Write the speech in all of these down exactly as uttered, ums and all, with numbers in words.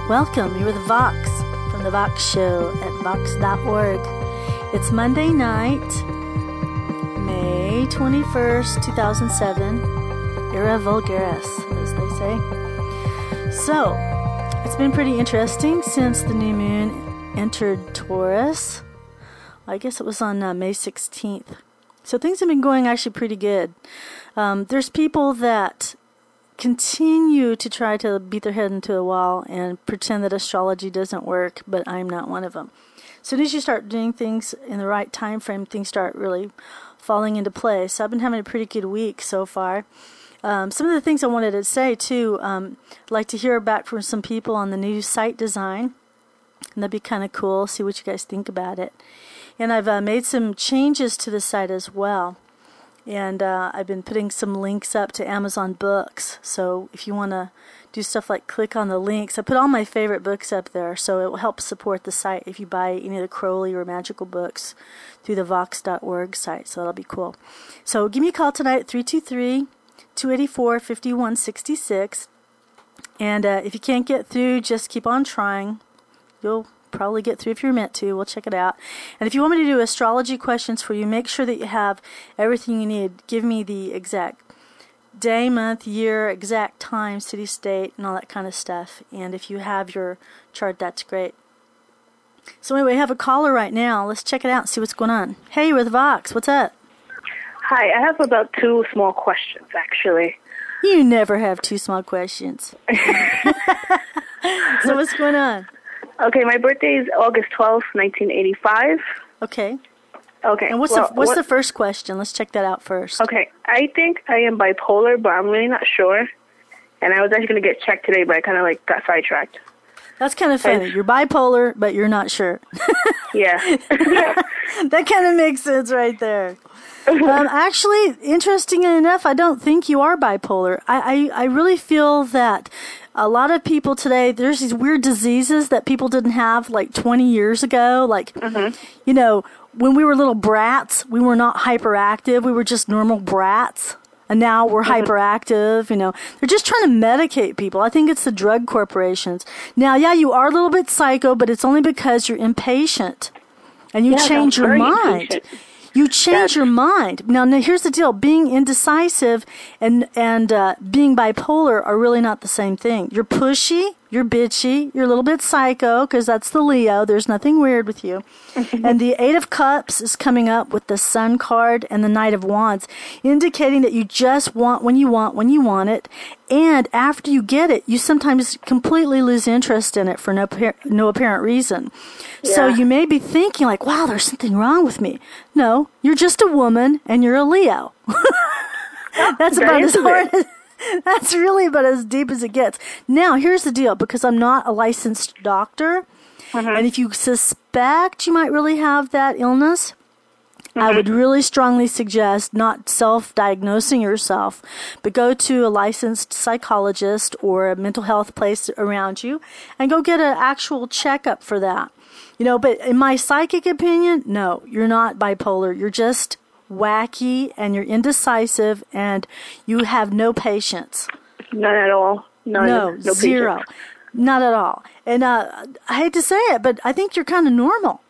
Welcome, you're with Vox from The Vox Show at vox dot org. It's Monday night, May twenty-first, two thousand seven, Era Vulgaris, as they say. So, it's been pretty interesting since the new moon entered Taurus. I guess it was on uh, May sixteenth. So things have been going actually pretty good. Um, there's people that continue to try to beat their head into a wall and pretend that astrology doesn't work, but I'm not one of them. As soon as you start doing things in the right time frame, things start really falling into place. So I've been having a pretty good week so far. Um, some of the things I wanted to say, too, um, I'd like to hear back from some people on the new site design. And that'd be kind of cool, see what you guys think about it. And I've uh, made some changes to the site as well. And uh, I've been putting some links up to Amazon Books. So if you want to do stuff like click on the links, I put all my favorite books up there. So it will help support the site if you buy any of the Crowley or Magical books through the vox dot org site. So that'll be cool. So give me a call tonight at three two three, two eight four, five one six six. And uh, if you can't get through, just keep on trying. You'll probably get through if you're meant to. We'll check it out. And if you want me to do astrology questions for you, make sure that you have everything you need. Give me the exact day, month, year, exact time, city, state, and all that kind of stuff. And if you have your chart, that's great. So anyway, I have a caller right now. Let's check it out and see what's going on. Hey, you're with Vox. What's up? Hi, I have about two small questions, actually. You never have two small questions. So what's going on? Okay, my birthday is August twelfth, nineteen eighty-five. Okay. Okay. And what's well, the what's what, the first question? Let's check that out first. Okay, I think I am bipolar, but I'm really not sure. And I was actually going to get checked today, but I kind of like got sidetracked. That's kind of funny. You're bipolar, but you're not sure. Yeah. That kind of makes sense right there. Um, actually, interesting enough, I don't think you are bipolar. I, I, I really feel that a lot of people today, there's these weird diseases that people didn't have like twenty years ago. Like, mm-hmm. you know, when we were little brats, we were not hyperactive. We were just normal brats. And now we're mm-hmm. hyperactive, you know. They're just trying to medicate people. I think it's the drug corporations. Now, yeah, you are a little bit psycho, but it's only because you're impatient. And you yeah, change your mind. Impatient. You change That's... your mind. Now, now, here's the deal. Being indecisive and, and uh, being bipolar are really not the same thing. You're pushy. You're bitchy. You're a little bit psycho because that's the Leo. There's nothing weird with you. And the Eight of Cups is coming up with the Sun card and the Knight of Wands, indicating that you just want when you want when you want it. And after you get it, you sometimes completely lose interest in it for no no apparent reason. Yeah. So you may be thinking like, wow, there's something wrong with me. No, you're just a woman and you're a Leo. That's about as hard as... That's really about as deep as it gets. Now, here's the deal. Because I'm not a licensed doctor, mm-hmm. and if you suspect you might really have that illness, mm-hmm. I would really strongly suggest not self-diagnosing yourself, but go to a licensed psychologist or a mental health place around you and go get an actual checkup for that. You know, but in my psychic opinion, no, you're not bipolar. You're just wacky and you're indecisive and you have no patience. None at all. None, no, no zero. Patience. Not at all. And uh, I hate to say it, but I think you're kind of normal.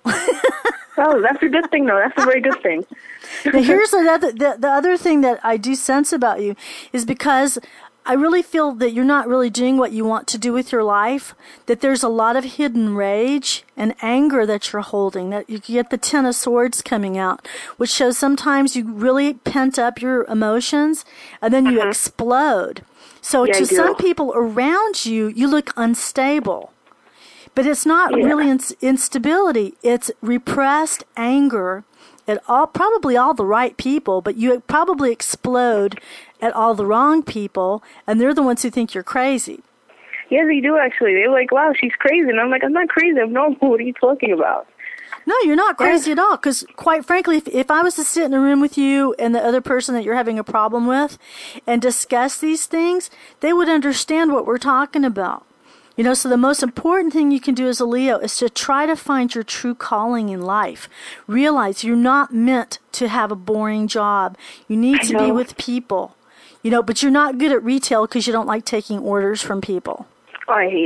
Oh, that's a good thing, though. That's a very good thing. Now, here's another, the, the other thing that I do sense about you is because I really feel that you're not really doing what you want to do with your life, that there's a lot of hidden rage and anger that you're holding, that you get the Ten of Swords coming out, which shows sometimes you really pent up your emotions and then you uh-huh. explode. So yeah, to some people around you, you look unstable. But it's not yeah. really in- instability. It's repressed anger at all, probably all the right people, but you probably explode at all the wrong people, and they're the ones who think you're crazy. Yeah, they do, actually. They're like, wow, she's crazy. And I'm like, I'm not crazy. I'm normal. What are you talking about? No, you're not crazy at all, because quite frankly, if, if I was to sit in a room with you and the other person that you're having a problem with and discuss these things, they would understand what we're talking about. You know, so the most important thing you can do as a Leo is to try to find your true calling in life. Realize you're not meant to have a boring job. You need to be with people. You know, but you're not good at retail because you don't like taking orders from people. Oh, I hate it.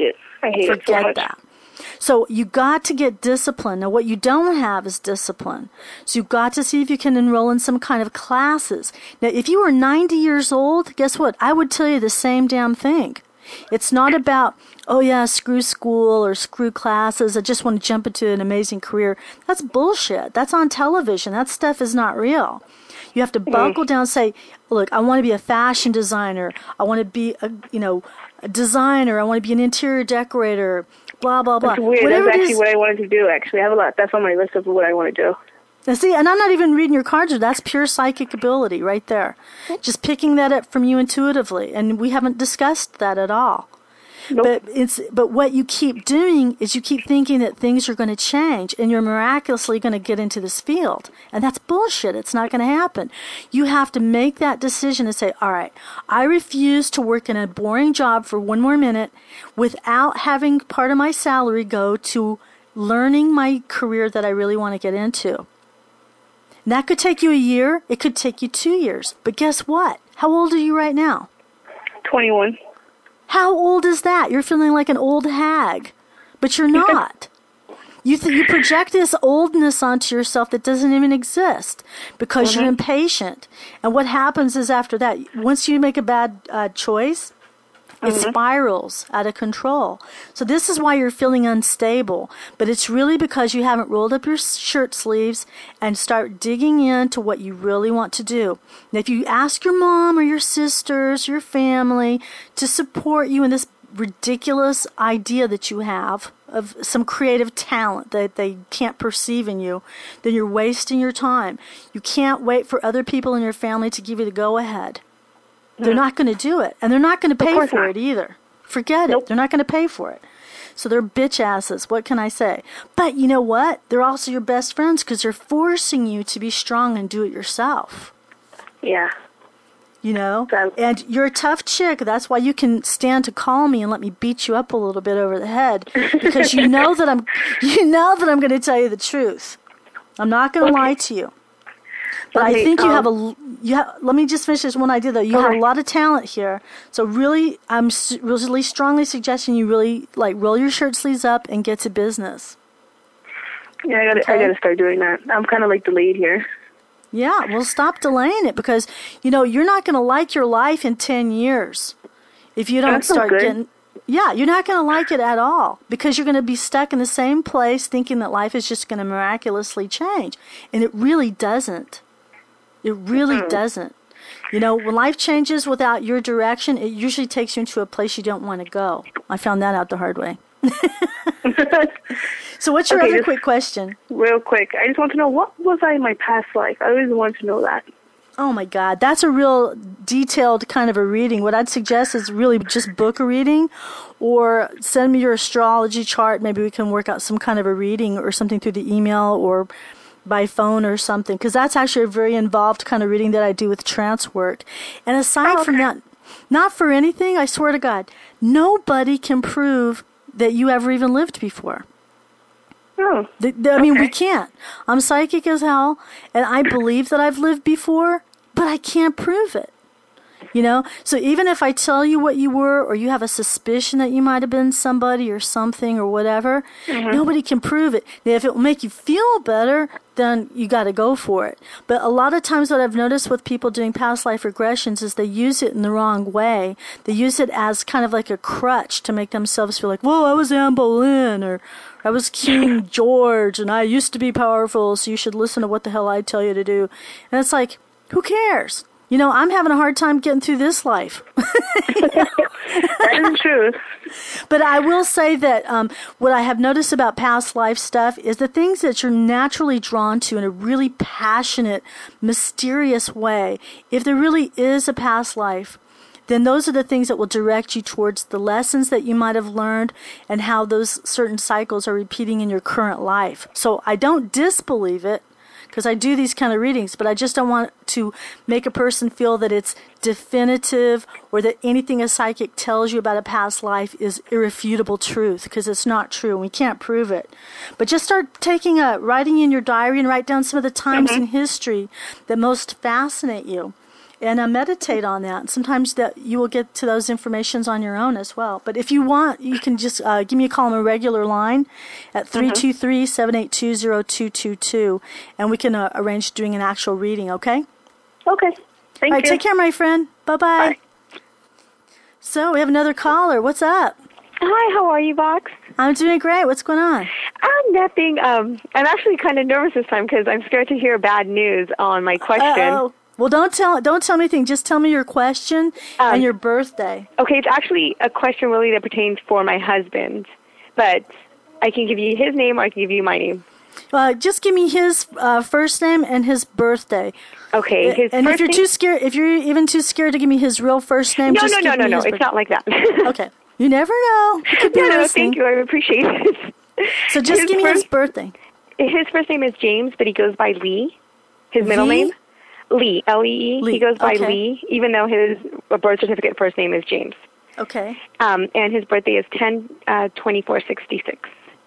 I hate Forget it so much. that. So you got to get discipline. Now, what you don't have is discipline. So you've got to see if you can enroll in some kind of classes. Now, if you were ninety years old, guess what? I would tell you the same damn thing. It's not about, oh yeah, screw school or screw classes. I just want to jump into an amazing career. That's bullshit. That's on television. That stuff is not real. You have to buckle down and say, look, I want to be a fashion designer. I want to be a, you know, a designer. I want to be an interior decorator. Blah, blah, blah. That's weird. Whatever That's it actually is, what I wanted to do, actually. I have a lot. That's on my list of what I want to do. now see, and I'm not even reading your cards. That's pure psychic ability right there. Just picking that up from you intuitively. And we haven't discussed that at all. Nope. But it's but what you keep doing is you keep thinking that things are going to change and you're miraculously going to get into this field. And that's bullshit. It's not going to happen. You have to make that decision and say, all right, I refuse to work in a boring job for one more minute without having part of my salary go to learning my career that I really want to get into. And that could take you a year. It could take you two years. But guess what? How old are you right now? twenty-one. How old is that? You're feeling like an old hag, but you're not. You th- you project this oldness onto yourself that doesn't even exist because mm-hmm. you're impatient. And what happens is after that, once you make a bad uh, choice, it mm-hmm. spirals out of control. So this is why you're feeling unstable. But it's really because you haven't rolled up your shirt sleeves and start digging into what you really want to do. And if you ask your mom or your sisters, your family to support you in this ridiculous idea that you have of some creative talent that they can't perceive in you, then you're wasting your time. You can't wait for other people in your family to give you the go-ahead. They're not going to do it. And they're not going to pay for not. it either. Forget Nope. it. They're not going to pay for it. So they're bitch asses. What can I say? But you know what? They're also your best friends because they're forcing you to be strong and do it yourself. Yeah. You know? That- and you're a tough chick. That's why you can stand to call me and let me beat you up a little bit over the head. Because you know that I'm you know that I'm going to tell you the truth. I'm not going to Okay. lie to you. But Okay, I think you um, have a, you have, let me just finish this one idea though. You okay. have a lot of talent here. So really, I'm su- really strongly suggesting you really like roll your shirt sleeves up and get to business. Yeah, I gotta, Okay. I gotta start doing that. I'm kind of like delayed here. Yeah, well stop delaying it because, you know, you're not going to like your life in ten years if you don't That sounds start good. getting, yeah, you're not going to like it at all because you're going to be stuck in the same place thinking that life is just going to miraculously change. And it really doesn't. It really Mm-hmm. doesn't. You know, when life changes without your direction, it usually takes you into a place you don't want to go. I found that out the hard way. So what's your Okay, other just- quick question? Real quick, I just want to know, what was I in my past life? I always wanted to know that. Oh my God, that's a real detailed kind of a reading. What I'd suggest is really just book a reading or send me your astrology chart. Maybe we can work out some kind of a reading or something through the email or by phone or something, because that's actually a very involved kind of reading that I do with trance work. And aside Oh, from okay. that, not for anything, I swear to God, nobody can prove that you ever even lived before. Oh, The, the, I mean, we okay. can't. I'm psychic as hell, and I believe that I've lived before, but I can't prove it. You know? So even if I tell you what you were, or you have a suspicion that you might have been somebody or something or whatever, Mm-hmm. nobody can prove it. Now, if it will make you feel better, then you got to go for it. But a lot of times what I've noticed with people doing past life regressions is they use it in the wrong way. They use it as kind of like a crutch to make themselves feel like, whoa, I was Anne Boleyn, or I was King George, and I used to be powerful, so you should listen to what the hell I tell you to do. And it's like, who cares? You know, I'm having a hard time getting through this life. That is true. But I will say that um, what I have noticed about past life stuff is the things that you're naturally drawn to in a really passionate, mysterious way. If there really is a past life, then those are the things that will direct you towards the lessons that you might have learned and how those certain cycles are repeating in your current life. So I don't disbelieve it, because I do these kind of readings, but I just don't want to make a person feel that it's definitive or that anything a psychic tells you about a past life is irrefutable truth, because it's not true and we can't prove it. But just start taking a, writing in your diary and write down some of the times Mm-hmm. in history that most fascinate you. and uh, meditate on that. Sometimes that you will get to those informations on your own as well. But if you want, you can just uh, give me a call on a regular line at three two three, seven eight two, zero two two two, and we can uh, arrange doing an actual reading, okay? Okay. Thank All right, you. take care, my friend. Bye-bye. Bye. So we have another caller. What's up? Hi, how are you, Vox? I'm doing great. What's going on? Um, nothing. Um, I'm actually kind of nervous this time because I'm scared to hear bad news on my question. Uh-oh. Well, don't tell don't tell me anything. Just tell me your question Um, and your birthday. Okay, it's actually a question really that pertains for my husband, but I can give you his name or I can give you my name. Uh, just give me his uh, first name and his birthday. Okay, his and first if you're name? too scared, if you're even too scared to give me his real first name, No, just no, give no, no, me no. his It's birthday. not like that. Okay, you never know. You could be no, no, listening. thank you. I appreciate it. So just His give me his first- birthday. His first name is James, but he goes by Lee. His middle V? name? Lee, L E E. Lee, He goes by okay. Lee, even though his birth certificate first name is James. Okay. Um, and his birthday is ten twenty-four sixty-six.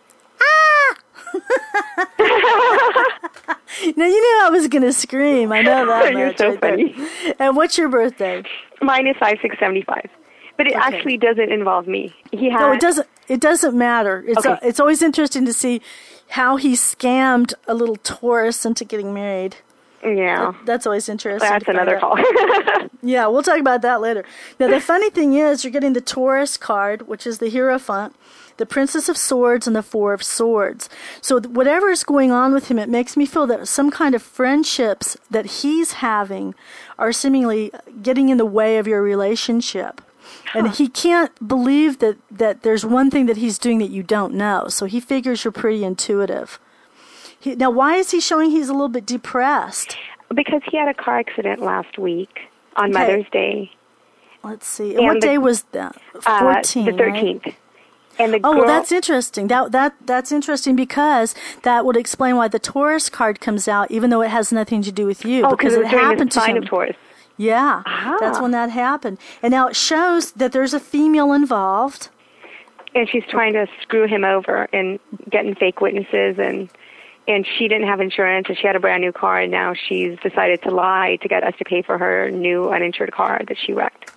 Now you knew I was going to scream. I know that You're much so right there. funny. And what's your birthday? Mine is five six seventy-five. But it Okay. actually doesn't involve me. He has No, it doesn't. It doesn't matter. It's Okay. uh, it's always interesting to see how he scammed a little Taurus into getting married. Yeah. That's always interesting. That's to find another out. call. Yeah, we'll talk about that later. Now, the funny thing is, you're getting the Taurus card, which is the Hierophant, the Princess of Swords, and the Four of Swords. So th- whatever is going on with him, it makes me feel that some kind of friendships that he's having are seemingly getting in the way of your relationship. And he can't believe that, that there's one thing that he's doing that you don't know. So he figures you're pretty intuitive. He, now, why is he showing he's a little bit depressed? Because he had a car accident last week on Okay. Mother's Day. Let's see. And what the- day was that? Uh, fourteen, the right? thirteenth. And the Oh, girl, well, that's interesting. That that that's interesting because that would explain why the Taurus card comes out, even though it has nothing to do with you. oh, because it it was during happened the to sign him. of Taurus. Yeah, Ah. that's when that happened. And now it shows that there's a female involved. And she's trying to screw him over and getting fake witnesses, and and she didn't have insurance, and she had a brand new car, and now she's decided to lie to get us to pay for her new uninsured car that she wrecked.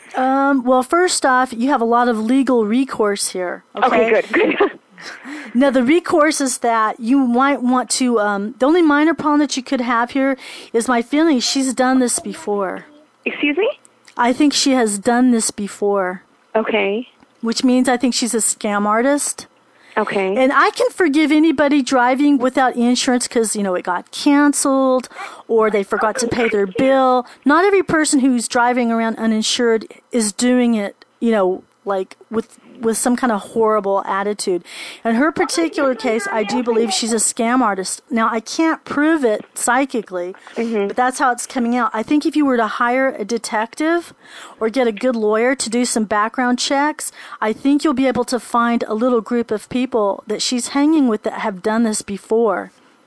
Um, well, first off, you have a lot of legal recourse here. Okay, Okay, good, good. Now, the recourse is that you might want to, um, the only minor problem that you could have here is my feeling she's done this before. Excuse me? I think she has done this before, Okay, which means I think she's a scam artist. okay. And I can forgive anybody driving without insurance because, you know, it got canceled or they forgot to pay their bill. Not every person who's driving around uninsured is doing it, you know, like with with some kind of horrible attitude. In her particular case, I do believe she's a scam artist. Now, I can't prove it psychically, Mm-hmm. but that's how it's coming out. I think if you were to hire a detective or get a good lawyer to do some background checks, I think you'll be able to find a little group of people that she's hanging with that have done this before.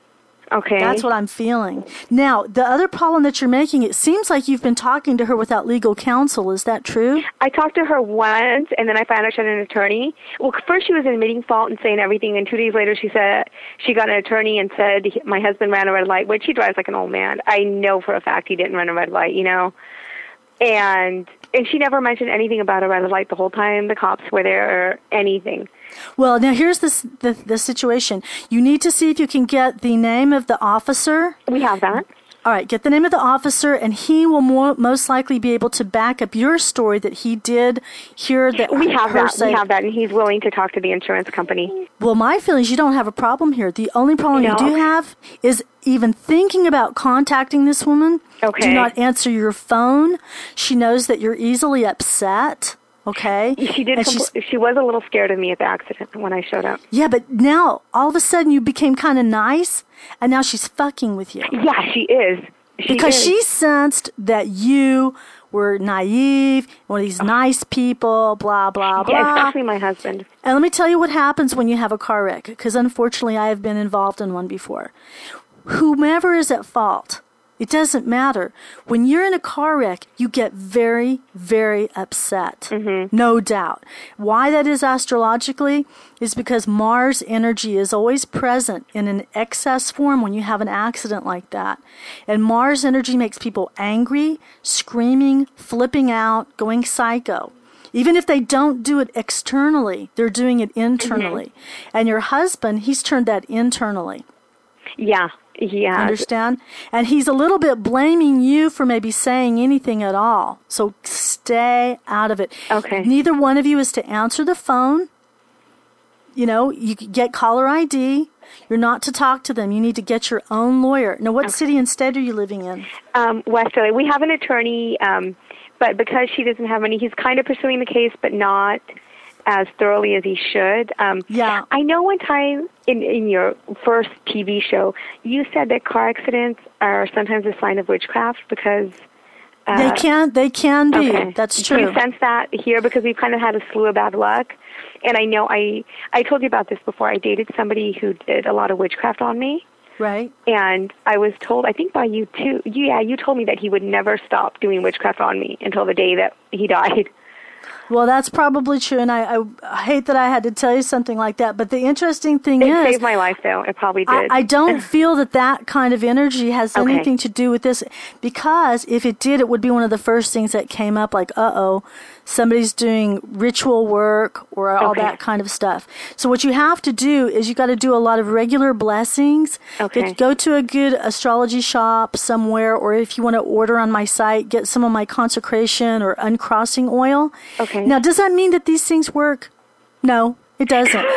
Okay. That's what I'm feeling. Now, the other problem that you're making, it seems like you've been talking to her without legal counsel. Is that true? I talked to her once, and then I found out she had an attorney. Well, first she was admitting fault and saying everything, and two days later she said she got an attorney and said he- my husband ran a red light, which he drives like an old man. I know for a fact he didn't run a red light, you know. And and she never mentioned anything about a red light the whole time the cops were there or anything. Well, now here's this, the the situation. You need to see if you can get the name of the officer. We have that. All right, get the name of the officer, and he will more, most likely be able to back up your story that he did hear that We have her that. say. We have that, and he's willing to talk to the insurance company. Well, my feeling is you don't have a problem here. The only problem No. you do have is even thinking about contacting this woman. Okay. Do not answer your phone. She knows that you're easily upset. Okay. She did. And she's- Compl- she was a little scared of me at the accident when I showed up. Yeah, but now all of a sudden you became kind of nice, and now she's fucking with you. Yeah, she is. She Because is. she sensed that you were naive, one of these nice people, blah, blah, blah. Yeah, especially my husband. And let me tell you what happens when you have a car wreck, because unfortunately I have been involved in one before. Whomever is at fault, It doesn't matter. When you're in a car wreck, you get very, very upset. Mm-hmm. No doubt. Why that is astrologically is because Mars energy is always present in an excess form when you have an accident like that. And Mars energy makes people angry, screaming, flipping out, going psycho. Even if they don't do it externally, they're doing it internally. Mm-hmm. And your husband, he's turned that internally. Yeah. Yeah. Understand? And he's a little bit blaming you for maybe saying anything at all. So stay out of it. Okay. Neither one of you is to answer the phone. You know, you get caller I D. You're not to talk to them. You need to get your own lawyer. Now, what okay. city and state are you living in? Um, West L A. We have an attorney, um, but because she doesn't have money, he's kind of pursuing the case, but not as thoroughly as he should. Um, yeah. I know one time in, in your first T V show, you said that car accidents are sometimes a sign of witchcraft because... Uh, they can they can be. Okay. That's true. Do you sense that here? Because we've kind of had a slew of bad luck. And I know I, I told you about this before. I dated somebody who did a lot of witchcraft on me. Right. And I was told, I think by you too, yeah, you told me that he would never stop doing witchcraft on me until the day that he died. Well, that's probably true, and I, I hate that I had to tell you something like that. But the interesting thing it is... It saved my life, though. It probably did. I, I don't feel that that kind of energy has okay. anything to do with this, because if it did, it would be one of the first things that came up, like, uh-oh, somebody's doing ritual work or all okay. that kind of stuff. So what you have to do is you got to do a lot of regular blessings. Okay. Get, go to a good astrology shop somewhere, or if you want to order on my site, get some of my consecration or uncrossing oil. Okay. Now, does that mean that these things work? No, it doesn't.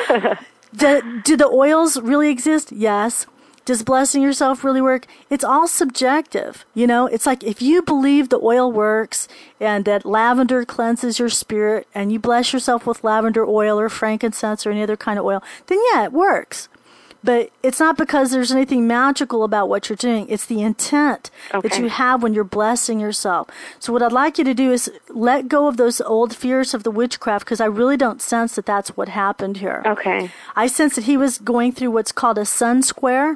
do, do the oils really exist? Yes. Does blessing yourself really work? It's all subjective. You know, it's like if you believe the oil works and that lavender cleanses your spirit and you bless yourself with lavender oil or frankincense or any other kind of oil, then yeah, it works. But it's not because there's anything magical about what you're doing. It's the intent okay. that you have when you're blessing yourself. So what I'd like you to do is let go of those old fears of the witchcraft, because I really don't sense that that's what happened here. Okay. I sense that he was going through what's called a sun square.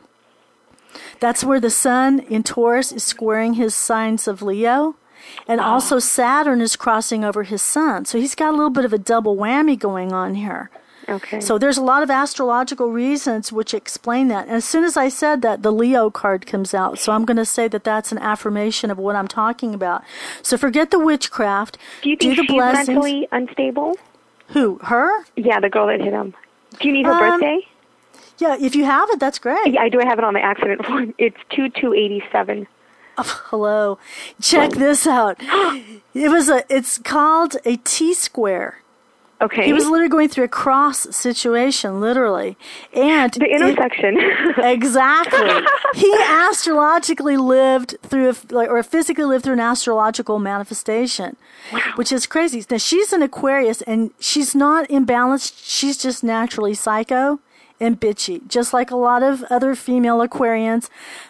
That's where the sun in Taurus is squaring his signs of Leo. And oh. also Saturn is crossing over his sun. So he's got a little bit of a double whammy going on here. Okay. So there's a lot of astrological reasons which explain that. And as soon as I said that, the Leo card comes out. So I'm going to say that that's an affirmation of what I'm talking about. So forget the witchcraft. Do you think do the she's blessings. mentally unstable? Who? Her? Yeah, the girl that hit him. Do you need her um, birthday? Yeah, if you have it, that's great. Yeah, I do have it on my accident form. It's two two eighty-seven. Oh, hello. Check this out. It was a. It's called a T-square. Okay. He was literally going through a cross situation, literally. And the intersection. It, exactly. He astrologically lived through, a, or physically lived through an astrological manifestation, wow. which is crazy. Now, she's an Aquarius, and she's not imbalanced. She's just naturally psycho and bitchy, just like a lot of other female Aquarians.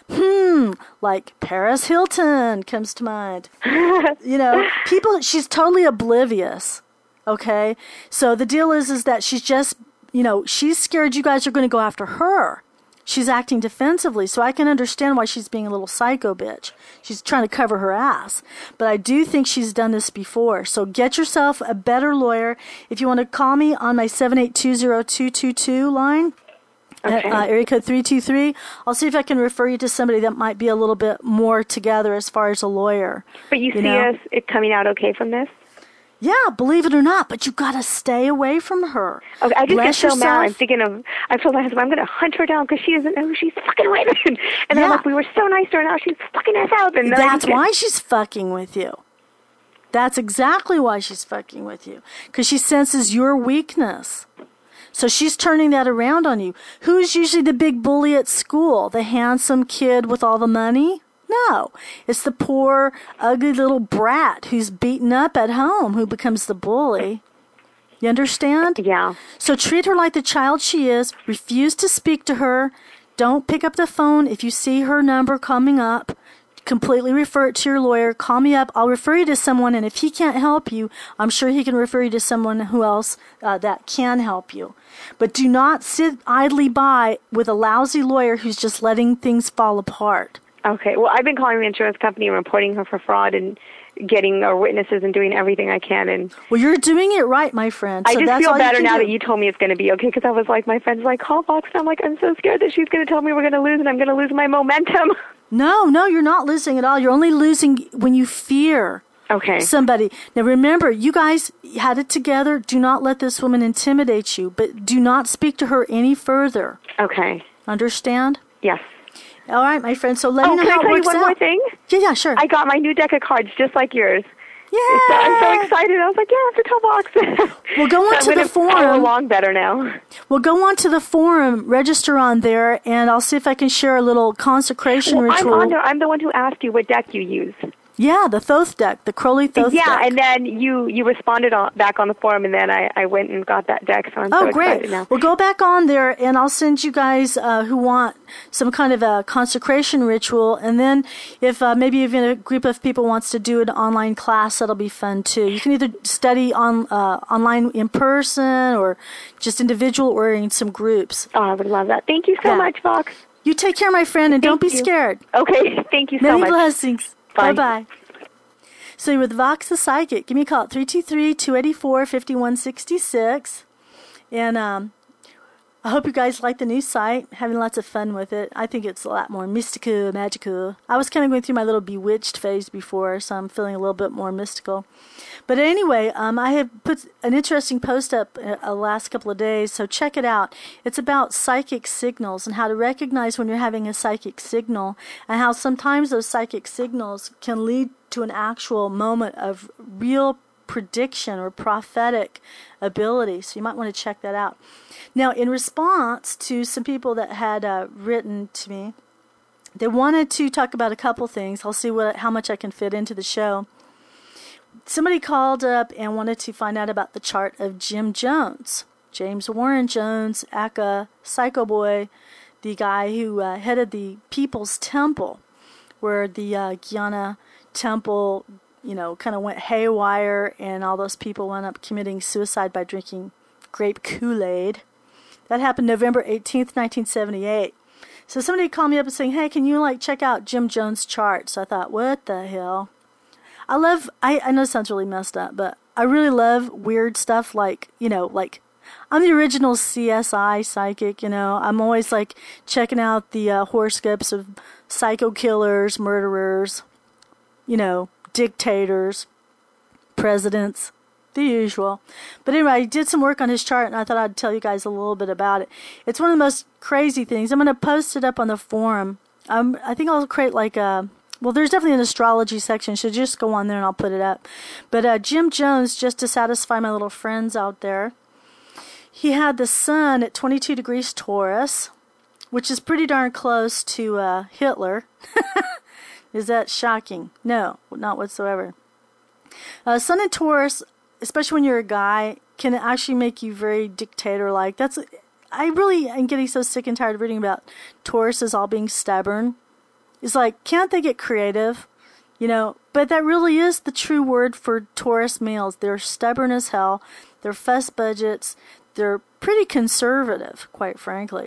Hmm, like Paris Hilton comes to mind. You know, people, she's totally oblivious. Okay, so the deal is is that she's just, you know, she's scared you guys are going to go after her. She's acting defensively, so I can understand why she's being a little psycho bitch. She's trying to cover her ass. But I do think she's done this before. So get yourself a better lawyer. If you want to call me on my seven eight two zero two two two line, okay. at, uh, area code three two three, I'll see if I can refer you to somebody that might be a little bit more together as far as a lawyer. But you, you see know? us it coming out okay from this? Yeah, believe it or not, but you gotta stay away from her. Okay, I just Bless get so yourself. mad. I'm thinking of, I told my husband, I'm going to hunt her down because she doesn't know who she's fucking with. And then yeah. I'm like, we were so nice to her, now she's fucking us out. And that's why she's fucking with you. That's exactly why she's fucking with you. Because she senses your weakness. So she's turning that around on you. Who's usually the big bully at school? The handsome kid with all the money? No, it's the poor, ugly little brat who's beaten up at home who becomes the bully. You understand? Yeah. So treat her like the child she is. Refuse to speak to her. Don't pick up the phone if you see her number coming up. Completely refer it to your lawyer. Call me up. I'll refer you to someone, and if he can't help you, I'm sure he can refer you to someone who else uh, that can help you. But do not sit idly by with a lousy lawyer who's just letting things fall apart. Okay. Well, I've been calling the insurance company and reporting her for fraud and getting our witnesses and doing everything I can. And well, you're doing it right, my friend. I so just that's feel all better you now do. that you told me it's going to be okay, because I was like, my friend's like, call Vox, and I'm like, I'm so scared that she's going to tell me we're going to lose and I'm going to lose my momentum. No, no, you're not losing at all. You're only losing when you fear Okay. somebody. Now, remember, you guys had it together. Do not let this woman intimidate you, but do not speak to her any further. Okay. Understand? Yes. All right, my friend. So let Oh, me know can I how tell it you works one out. more thing? Yeah, yeah, sure. I got my new deck of cards just like yours. Yeah. So I'm so excited. I was like, yeah, I have to tell Vox. Well, go on so to I'm the gonna follow forum. along better now. Well, go on to the forum, register on there, and I'll see if I can share a little consecration Well, I'm ritual. on there. I'm the one who asked you what deck you use. Yeah, the Thoth deck, the Crowley Thoth yeah, deck. and then you you responded on, back on the forum, and then I, I went and got that deck, so I'm Oh, so great. excited now. Well, go back on there, and I'll send you guys uh, who want some kind of a consecration ritual. And then if uh, maybe even a group of people wants to do an online class, that'll be fun, too. You can either study on uh, online in person or just individual or in some groups. Oh, I would love that. Thank you so Yeah. much, Vox. You take care, my friend, and Thank don't be you. scared. Okay, thank you so Many much. blessings. Bye. Bye-bye. So you're with Vox the Psychic. Give me a call at three two three, two eight four, five one six six. And um, I hope you guys like the new site. Having lots of fun with it. I think it's a lot more mystical, magical. I was kind of going through my little bewitched phase before, so I'm feeling a little bit more mystical. But anyway, um, I have put an interesting post up uh, the last couple of days, so check it out. It's about psychic signals and how to recognize when you're having a psychic signal, and how sometimes those psychic signals can lead to an actual moment of real prediction or prophetic ability. So you might want to check that out. Now, in response to some people that had uh, written to me, they wanted to talk about a couple things. I'll see what how much I can fit into the show. Somebody called up and wanted to find out about the chart of Jim Jones, James Warren Jones, aka Psycho Boy, the guy who uh, headed the People's Temple, where the uh, Guyana Temple, you know, kind of went haywire, and all those people wound up committing suicide by drinking grape Kool-Aid. That happened November eighteenth, nineteen seventy-eight. So somebody called me up and saying, hey, can you, like, check out Jim Jones' chart? So I thought, what the hell? I love, I, I know it sounds really messed up, but I really love weird stuff like, you know, like, I'm the original C S I psychic, you know. I'm always, like, checking out the uh, horoscopes of psycho killers, murderers, you know, dictators, presidents, the usual. But anyway, I did some work on his chart, and I thought I'd tell you guys a little bit about it. It's one of the most crazy things. I'm going to post it up on the forum. Um, I think I'll create like a, well, there's definitely an astrology section, so just go on there and I'll put it up. But uh, Jim Jones, just to satisfy my little friends out there, he had the sun at twenty-two degrees Taurus, which is pretty darn close to uh, Hitler. Is that shocking? No, not whatsoever. Uh, sun in Taurus, especially when you're a guy, can actually make you very dictator-like. That's, I really am getting so sick and tired of reading about Tauruses all being stubborn. It's like, can't they get creative? You know, but that really is the true word for Taurus males. They're stubborn as hell. They're fuss budgets. They're pretty conservative, quite frankly.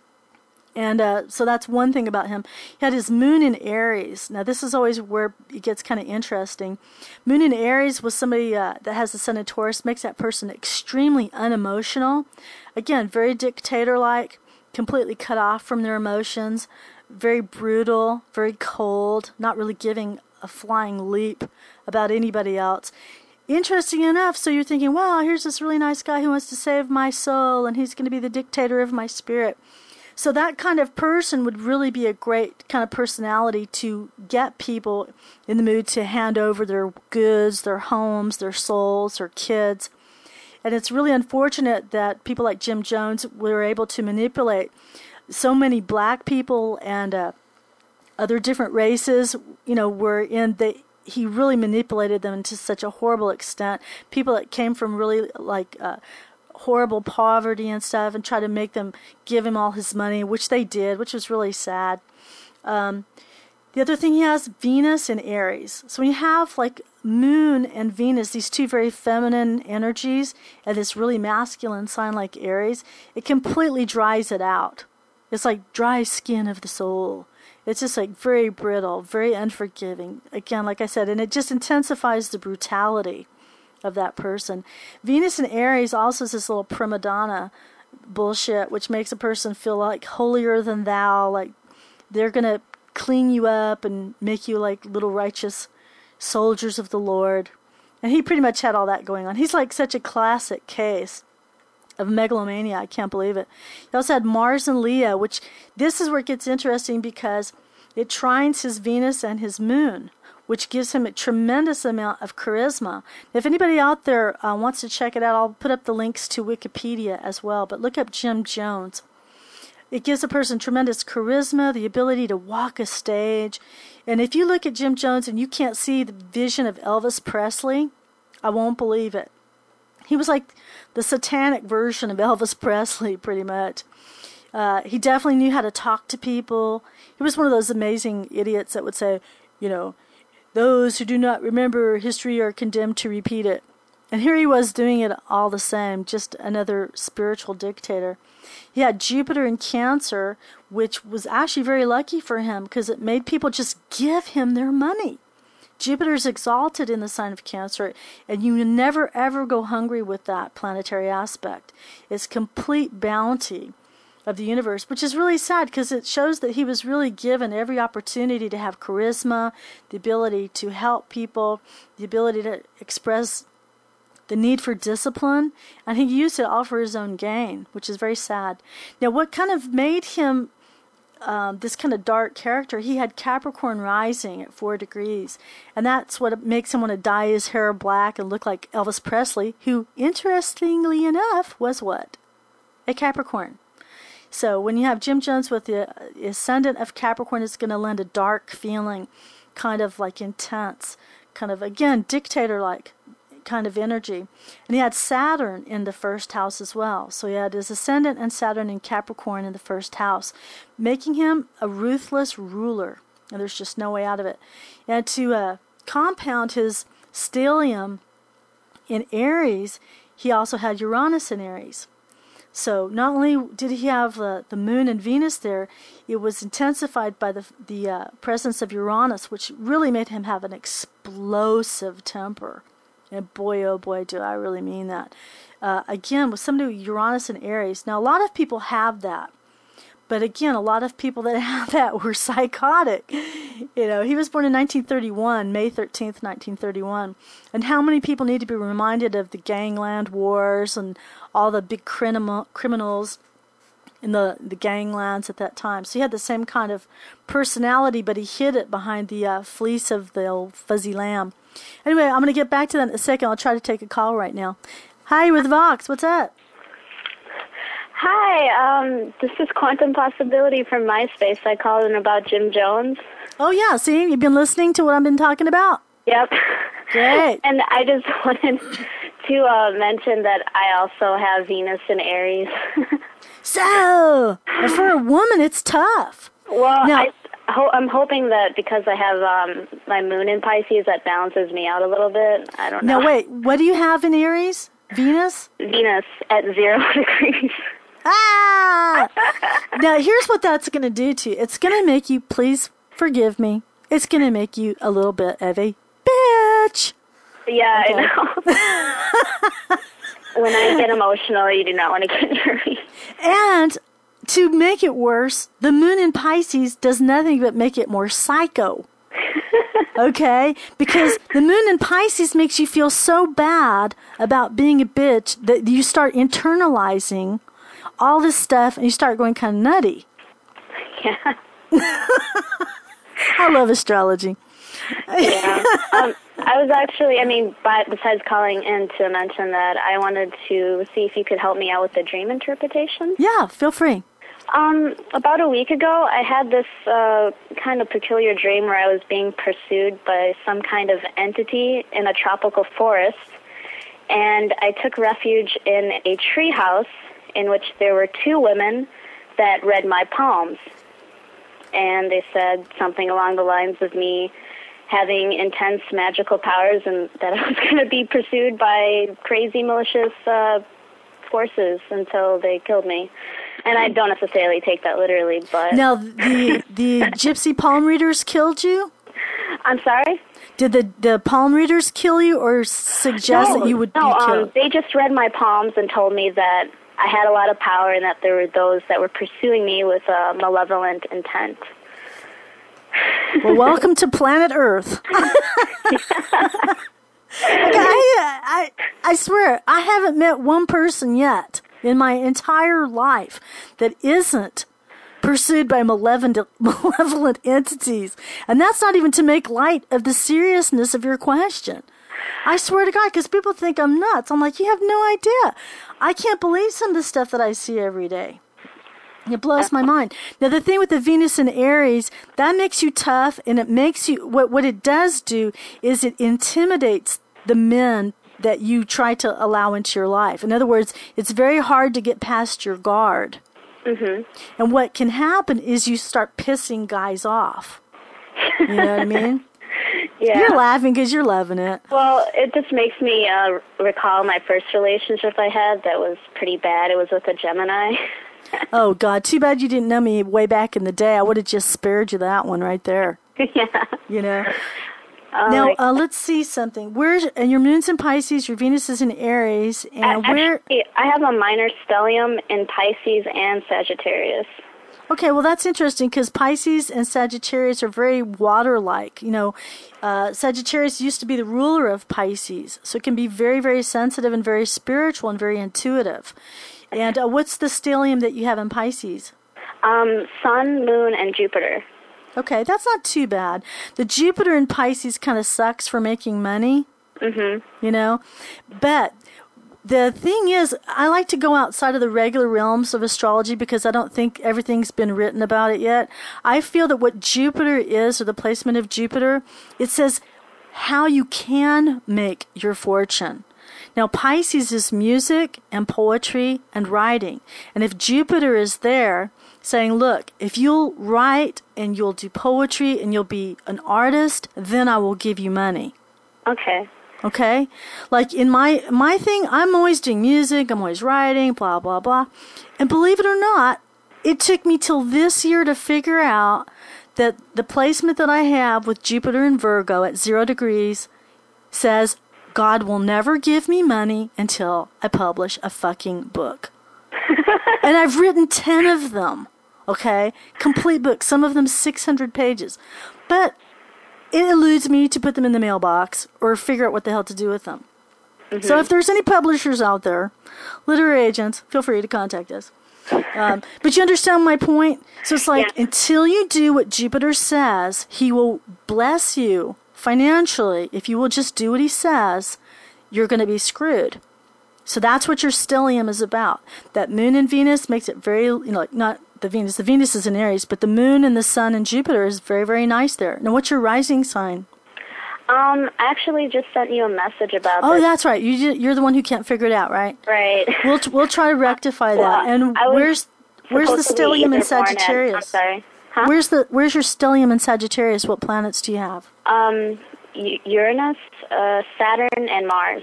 And uh, so that's one thing about him. He had his moon in Aries. Now, this is always where it gets kind of interesting. Moon in Aries was somebody uh, that has the sun in Taurus, makes that person extremely unemotional. Again, very dictator-like, completely cut off from their emotions, very brutal, very cold, not really giving a flying leap about anybody else. Interesting enough, so you're thinking, wow, here's this really nice guy who wants to save my soul, and he's going to be the dictator of my spirit. So that kind of person would really be a great kind of personality to get people in the mood to hand over their goods, their homes, their souls, their kids. And it's really unfortunate that people like Jim Jones were able to manipulate so many black people and uh, other different races, you know, were in the, he really manipulated them to such a horrible extent. People that came from really like uh, horrible poverty and stuff, and try to make them give him all his money, which they did, which was really sad. Um, the other thing he has, Venus and Aries. So when you have like Moon and Venus, these two very feminine energies, and this really masculine sign like Aries, it completely dries it out. It's like dry skin of the soul. It's just like very brittle, very unforgiving. Again, like I said, and it just intensifies the brutality of that person. Venus in Aries also is this little prima donna bullshit, which makes a person feel like holier than thou, like they're going to clean you up and make you like little righteous soldiers of the Lord. And he pretty much had all that going on. He's like such a classic case of megalomania. I can't believe it. He also had Mars and Leo, which this is where it gets interesting because it trines his Venus and his moon, which gives him a tremendous amount of charisma. If anybody out there uh, wants to check it out, I'll put up the links to Wikipedia as well. But look up Jim Jones. It gives a person tremendous charisma, the ability to walk a stage. And if you look at Jim Jones and you can't see the vision of Elvis Presley, I won't believe it. He was like the satanic version of Elvis Presley, pretty much. Uh, he definitely knew how to talk to people. He was one of those amazing idiots that would say, you know, those who do not remember history are condemned to repeat it. And here he was doing it all the same, just another spiritual dictator. He had Jupiter in Cancer, which was actually very lucky for him because it made people just give him their money. Jupiter's exalted in the sign of Cancer, and you never ever go hungry with that planetary aspect. It's complete bounty of the universe, which is really sad because it shows that he was really given every opportunity to have charisma, the ability to help people, the ability to express the need for discipline, and he used it all for his own gain, which is very sad. Now, what kind of made him um, this kind of dark character, he had Capricorn rising at four degrees, and that's what makes him want to dye his hair black and look like Elvis Presley, who, interestingly enough, was what? A Capricorn. So when you have Jim Jones with the ascendant of Capricorn, it's going to lend a dark feeling, kind of like intense, kind of, again, dictator-like kind of energy. And he had Saturn in the first house as well. So he had his ascendant and Saturn in Capricorn in the first house, making him a ruthless ruler. And there's just no way out of it. And to uh, compound his stellium in Aries, he also had Uranus in Aries. So not only did he have uh, the moon and Venus there, it was intensified by the the uh, presence of Uranus, which really made him have an explosive temper. And boy, oh boy, do I really mean that. Uh, again, with somebody with Uranus and Aries. Now, a lot of people have that. But again, a lot of people that have that were psychotic. You know, he was born in nineteen thirty-one, May thirteenth, nineteen thirty-one. And how many people need to be reminded of the gangland wars and all the big criminal, criminals in the, the ganglands at that time. So he had the same kind of personality, but he hid it behind the uh, fleece of the old fuzzy lamb. Anyway, I'm going to get back to that in a second. I'll try to take a call right now. Hi, with Vox. What's up? Hi, um, this is Quantum Possibility from MySpace. I called in about Jim Jones. Oh, yeah. See, you've been listening to what I've been talking about? Yep. Great. And I just wanted to uh, mention that I also have Venus in Aries. So, for a woman, it's tough. Well, now, I, ho- I'm hoping that because I have um, my moon in Pisces, that balances me out a little bit. I don't know. Now, wait. What do you have in Aries? Venus? Venus at zero degrees. Ah! Now, here's what that's going to do to you. It's going to make you, please forgive me, it's going to make you a little bit of a bitch. Yeah, okay. I know. When I get emotional, you do not want to get near me. And to make it worse, the moon in Pisces does nothing but make it more psycho. Okay? Because the moon in Pisces makes you feel so bad about being a bitch that you start internalizing all this stuff and you start going kind of nutty. Yeah. I love astrology. Yeah. Um, I was actually, I mean, but besides calling in to mention that, I wanted to see if you could help me out with the dream interpretation. Yeah, feel free. Um, about a week ago, I had this uh, kind of peculiar dream where I was being pursued by some kind of entity in a tropical forest, and I took refuge in a treehouse in which there were two women that read my palms, and they said something along the lines of me having intense magical powers and that I was going to be pursued by crazy malicious uh, forces until they killed me. And I don't necessarily take that literally, but... Now, the the gypsy palm readers killed you? I'm sorry? Did the, the palm readers kill you or suggest no, that you would no, be killed? Um, they just read my palms and told me that I had a lot of power and that there were those that were pursuing me with a malevolent intent. Well, welcome to planet Earth. Like, I, I, I swear, I haven't met one person yet in my entire life that isn't pursued by malevolent, malevolent entities. And that's not even to make light of the seriousness of your question. I swear to God, because people think I'm nuts. I'm like, you have no idea. I can't believe some of the stuff that I see every day. It blows my mind. Now, the thing with the Venus and Aries, that makes you tough, and it makes you, what, what it does do is it intimidates the men that you try to allow into your life. In other words, it's very hard to get past your guard. Mm-hmm. And what can happen is you start pissing guys off. You know what I mean? Yeah. You're laughing because you're loving it. Well, it just makes me uh, recall my first relationship I had that was pretty bad. It was with a Gemini. Oh, God. Too bad you didn't know me way back in the day. I would have just spared you that one right there. Yeah. You know? Um, now, uh, let's see something. Where's, and your moon's in Pisces, your Venus is in Aries, and actually, where... I have a minor stellium in Pisces and Sagittarius. Okay, well, that's interesting because Pisces and Sagittarius are very water-like. You know, uh, Sagittarius used to be the ruler of Pisces, so it can be very, very sensitive and very spiritual and very intuitive. And uh, what's the stellium that you have in Pisces? Um, Sun, Moon, and Jupiter. Okay, that's not too bad. The Jupiter in Pisces kind of sucks for making money, Mm-hmm. you know. But the thing is, I like to go outside of the regular realms of astrology because I don't think everything's been written about it yet. I feel that what Jupiter is, or the placement of Jupiter, it says how you can make your fortune. Now, Pisces is music and poetry and writing. And if Jupiter is there saying, look, if you'll write and you'll do poetry and you'll be an artist, then I will give you money. Okay. Okay? Like in my my thing, I'm always doing music, I'm always writing, blah, blah, blah. And believe it or not, it took me till this year to figure out that the placement that I have with Jupiter and Virgo at zero degrees says God will never give me money until I publish a fucking book. And I've written ten of them, okay? Complete books, some of them six hundred pages. But it eludes me to put them in the mailbox or figure out what the hell to do with them. Mm-hmm. So if there's any publishers out there, literary agents, feel free to contact us. Um, but you understand my point? So it's like, yeah. Until you do what Jupiter says, he will bless you financially. If you will just do what he says, you're going to be screwed. So that's what your stellium is about. That moon and Venus makes it very, you know, like not the Venus. The Venus is in Aries, but the moon and the sun and Jupiter is very, very nice there. Now, what's your rising sign? Um, I actually just sent you a message about Oh, this. that's right. You, you're the one who can't figure it out, right? Right. We'll we'll try to rectify well, that. And where's where's the stellium in Sagittarius? I'm sorry. Huh? Where's the where's your stellium in Sagittarius? What planets do you have? Um, Uranus, uh, Saturn, and Mars.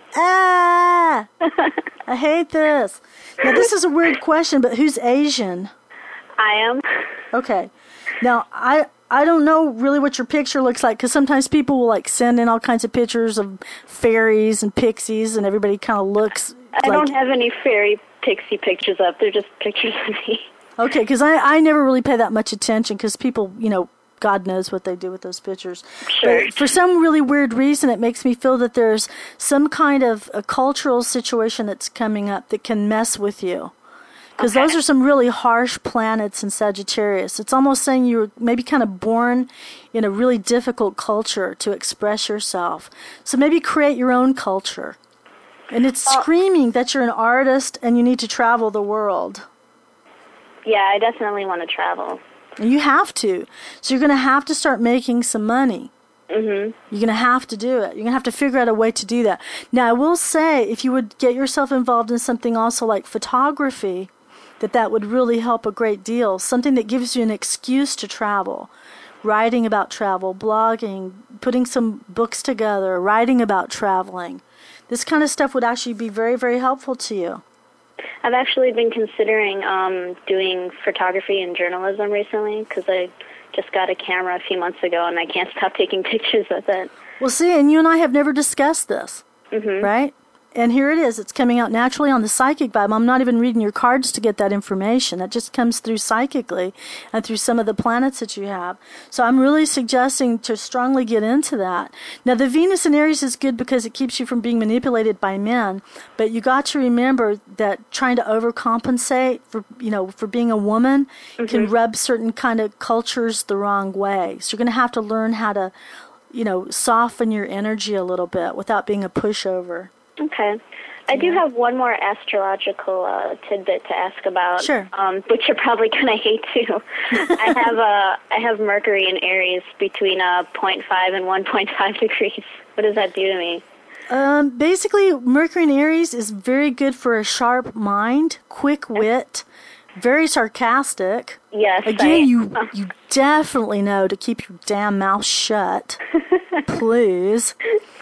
Ah! I hate this. Now, this is a weird question, but who's Asian? I am. Okay. Now, I I don't know really what your picture looks like, because sometimes people will, like, send in all kinds of pictures of fairies and pixies, and everybody kind of looks I like... don't have any fairy pixie pictures up. They're just pictures of me. Okay, because I, I never really pay that much attention, because people, you know, God knows what they do with those pictures. Sure. But for some really weird reason, it makes me feel that there's some kind of a cultural situation that's coming up that can mess with you. Because okay. those are some really harsh planets in Sagittarius. It's almost saying you were maybe kind of born in a really difficult culture to express yourself. So maybe create your own culture. And it's well, screaming that you're an artist and you need to travel the world. Yeah, I definitely want to travel. You have to. So you're going to have to start making some money. Mm-hmm. You're going to have to do it. You're going to have to figure out a way to do that. Now, I will say, if you would get yourself involved in something also like photography, that that would really help a great deal. Something that gives you an excuse to travel. Writing about travel, blogging, putting some books together, writing about traveling. This kind of stuff would actually be very, very helpful to you. I've actually been considering um, doing photography and journalism recently because I just got a camera a few months ago and I can't stop taking pictures with it. Well, see, and you and I have never discussed this, Mm-hmm. right? And here it is. It's coming out naturally on the Psychic Vibe. I'm not even reading your cards to get that information. That just comes through psychically and through some of the planets that you have. So I'm really suggesting to strongly get into that. Now, the Venus in Aries is good because it keeps you from being manipulated by men. But you got to remember that trying to overcompensate for, you know, for being a woman mm-hmm. can rub certain kind of cultures the wrong way. So you're going to have to learn how to, you know, soften your energy a little bit without being a pushover. Okay. I do have one more astrological uh, tidbit to ask about, sure. um, which you're probably going to hate too. I have uh, I have Mercury in Aries between uh, zero point five and one point five degrees. What does that do to me? Um, basically, Mercury in Aries is very good for a sharp mind, quick wit, very sarcastic. Yes. Again, I, you you definitely know to keep your damn mouth shut, please.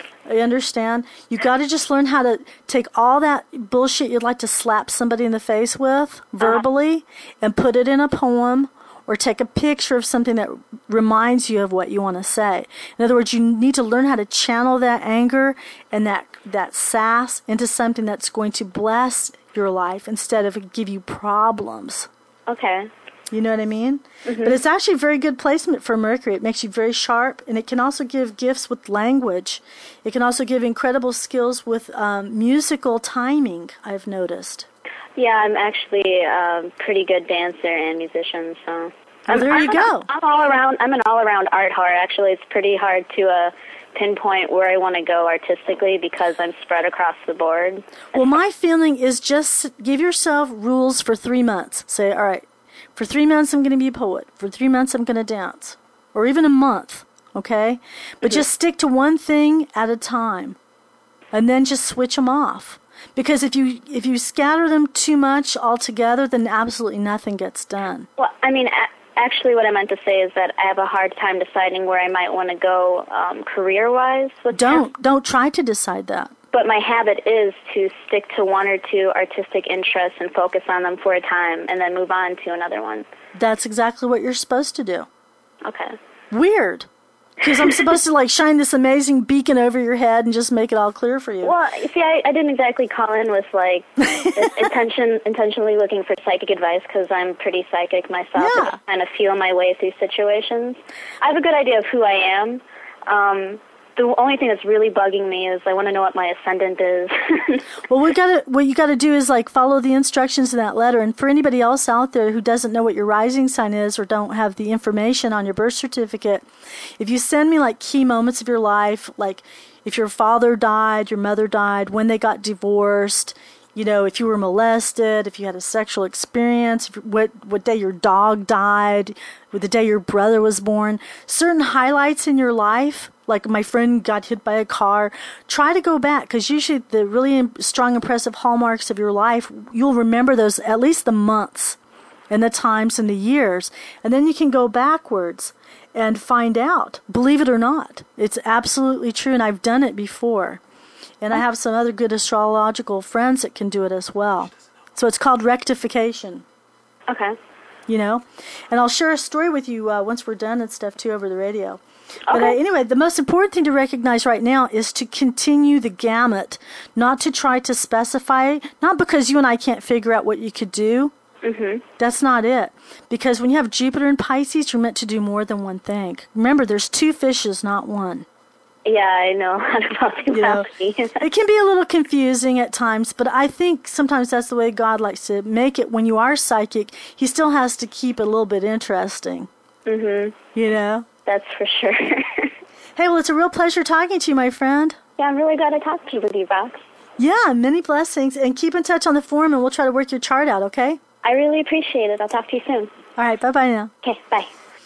I understand. You got to just learn how to take all that bullshit you'd like to slap somebody in the face with verbally uh-huh. and put it in a poem or take a picture of something that reminds you of what you want to say. In other words, you need to learn how to channel that anger and that, that sass into something that's going to bless your life instead of give you problems. Okay. You know what I mean? Mm-hmm. But it's actually a very good placement for Mercury. It makes you very sharp, and it can also give gifts with language. It can also give incredible skills with um, musical timing, I've noticed. Yeah, I'm actually a pretty good dancer and musician, so... Well, there I'm, you I'm, go. I'm, all around, I'm an all-around art whore. Actually, it's pretty hard to uh, pinpoint where I want to go artistically because I'm spread across the board. Well, my feeling is just give yourself rules for three months. Say, all right, for three months, I'm going to be a poet. For three months, I'm going to dance. Or even a month, okay? But mm-hmm. just stick to one thing at a time. And then just switch them off. Because if you if you scatter them too much altogether, then absolutely nothing gets done. Well, I mean, a- actually what I meant to say is that I have a hard time deciding where I might want to go um, career-wise. With don't that. Don't try to decide that. But my habit is to stick to one or two artistic interests and focus on them for a time and then move on to another one. That's exactly what you're supposed to do. Okay. Weird. Because I'm supposed to, like, shine this amazing beacon over your head and just make it all clear for you. Well, see, I, I didn't exactly call in with, like, intention, intentionally looking for psychic advice because I'm pretty psychic myself. Yeah. I kind of feel my way through situations. I have a good idea of who I am. Um... The only thing that's really bugging me is I want to know what my ascendant is. Well, we gotta, what you got to do is like follow the instructions in that letter. And for anybody else out there who doesn't know what your rising sign is or don't have the information on your birth certificate, if you send me like key moments of your life, like if your father died, your mother died, when they got divorced, you know, if you were molested, if you had a sexual experience, if, what what day your dog died, the day your brother was born, certain highlights in your life, like my friend got hit by a car, try to go back, because usually the really strong, impressive hallmarks of your life, you'll remember those, at least the months and the times and the years, and then you can go backwards and find out, believe it or not. It's absolutely true, and I've done it before. And I have some other good astrological friends that can do it as well. So it's called rectification. Okay. You know? And I'll share a story with you uh, once we're done and stuff, too, over the radio. Okay. But uh, anyway, the most important thing to recognize right now is to continue the gamut, not to try to specify, not because you and I can't figure out what you could do. Mm-hmm. That's not it. Because when you have Jupiter in Pisces, you're meant to do more than one thing. Remember, there's two fishes, not one. Yeah, I know a lot about duality. You know, it can be a little confusing at times, but I think sometimes that's the way God likes to make it. When you are psychic, He still has to keep it a little bit interesting. Mm-hmm. You know? That's for sure. Hey, well, it's a real pleasure talking to you, my friend. Yeah, I'm really glad I talked to you with you, Vox. Yeah, many blessings. And keep in touch on the forum, and we'll try to work your chart out, okay? I really appreciate it. I'll talk to you soon. All right, bye-bye now. Okay, bye.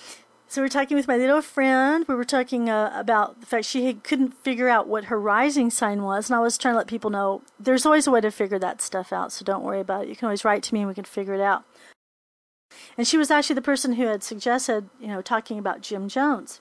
So we're talking with my little friend. We were talking uh, about the fact she had, couldn't figure out what her rising sign was, and I was trying to let people know there's always a way to figure that stuff out, so don't worry about it. You can always write to me and we can figure it out. And she was actually the person who had suggested, you know, talking about Jim Jones.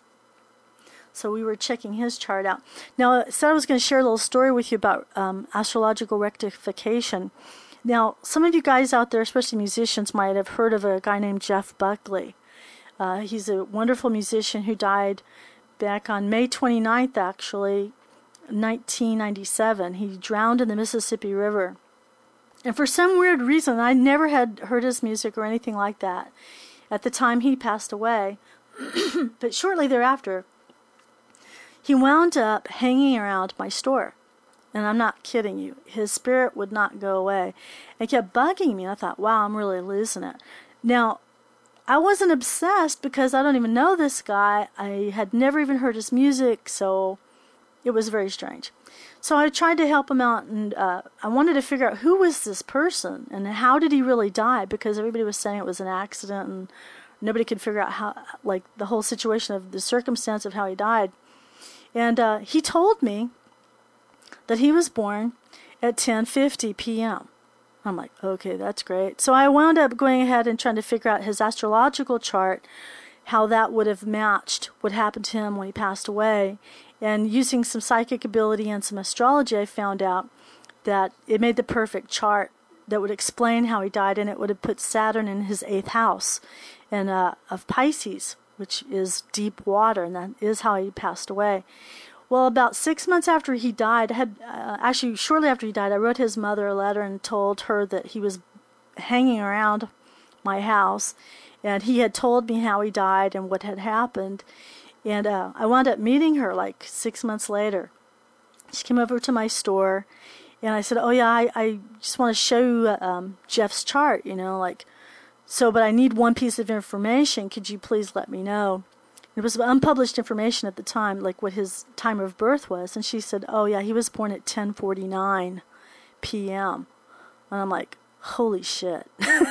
So we were checking his chart out. Now, I said I was going to share a little story with you about um, astrological rectification. Now, some of you guys out there, especially musicians, might have heard of a guy named Jeff Buckley. Uh, he's a wonderful musician who died back on May twenty-ninth, actually, nineteen ninety-seven. He drowned in the Mississippi River. And for some weird reason, I never had heard his music or anything like that at the time he passed away. But shortly thereafter, he wound up hanging around my store. And I'm not kidding you. His spirit would not go away. It kept bugging me. I thought, wow, I'm really losing it. Now, I wasn't obsessed because I don't even know this guy. I had never even heard his music, so it was very strange. So I tried to help him out, and uh, I wanted to figure out who was this person and how did he really die, because everybody was saying it was an accident and nobody could figure out how, like, the whole situation of the circumstance of how he died. And uh, he told me that he was born at ten fifty p.m. I'm like, okay, that's great. So I wound up going ahead and trying to figure out his astrological chart, how that would have matched what happened to him when he passed away. And using some psychic ability and some astrology, I found out that it made the perfect chart that would explain how he died, and it would have put Saturn in his eighth house and uh, of Pisces, which is deep water, and that is how he passed away. Well, about six months after he died, I had uh, actually shortly after he died, I wrote his mother a letter and told her that he was hanging around my house, and he had told me how he died and what had happened. And uh, I wound up meeting her like six months later. She came over to my store, and I said, "Oh yeah, I, I just want to show you uh, um, Jeff's chart, you know, like so. But I need one piece of information. Could you please let me know?" It was unpublished information at the time, like what his time of birth was. And she said, oh, yeah, he was born at ten forty-nine p.m. And I'm like, holy shit.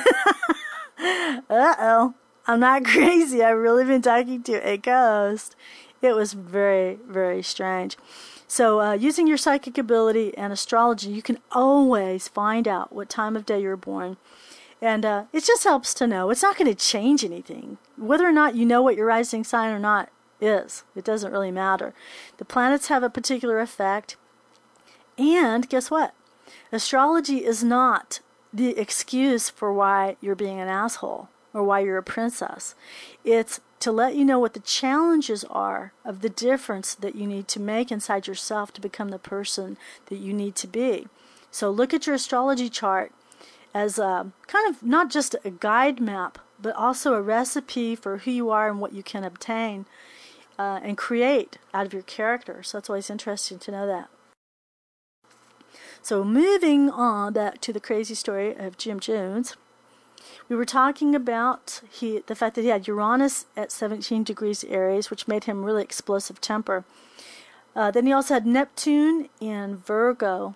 Uh-oh. I'm not crazy. I've really been talking to a ghost. It was very, very strange. So uh, using your psychic ability and astrology, you can always find out what time of day you're born. And uh, it just helps to know. It's not going to change anything. Whether or not you know what your rising sign or not is, it doesn't really matter. The planets have a particular effect. And guess what? Astrology is not the excuse for why you're being an asshole or why you're a princess. It's to let you know what the challenges are of the difference that you need to make inside yourself to become the person that you need to be. So look at your astrology chart as a, kind of not just a guide map, but also a recipe for who you are and what you can obtain uh, and create out of your character. So that's always interesting to know that. So moving on back to the crazy story of Jim Jones, we were talking about he, the fact that he had Uranus at seventeen degrees Aries, which made him really explosive temper. Uh, then he also had Neptune in Virgo,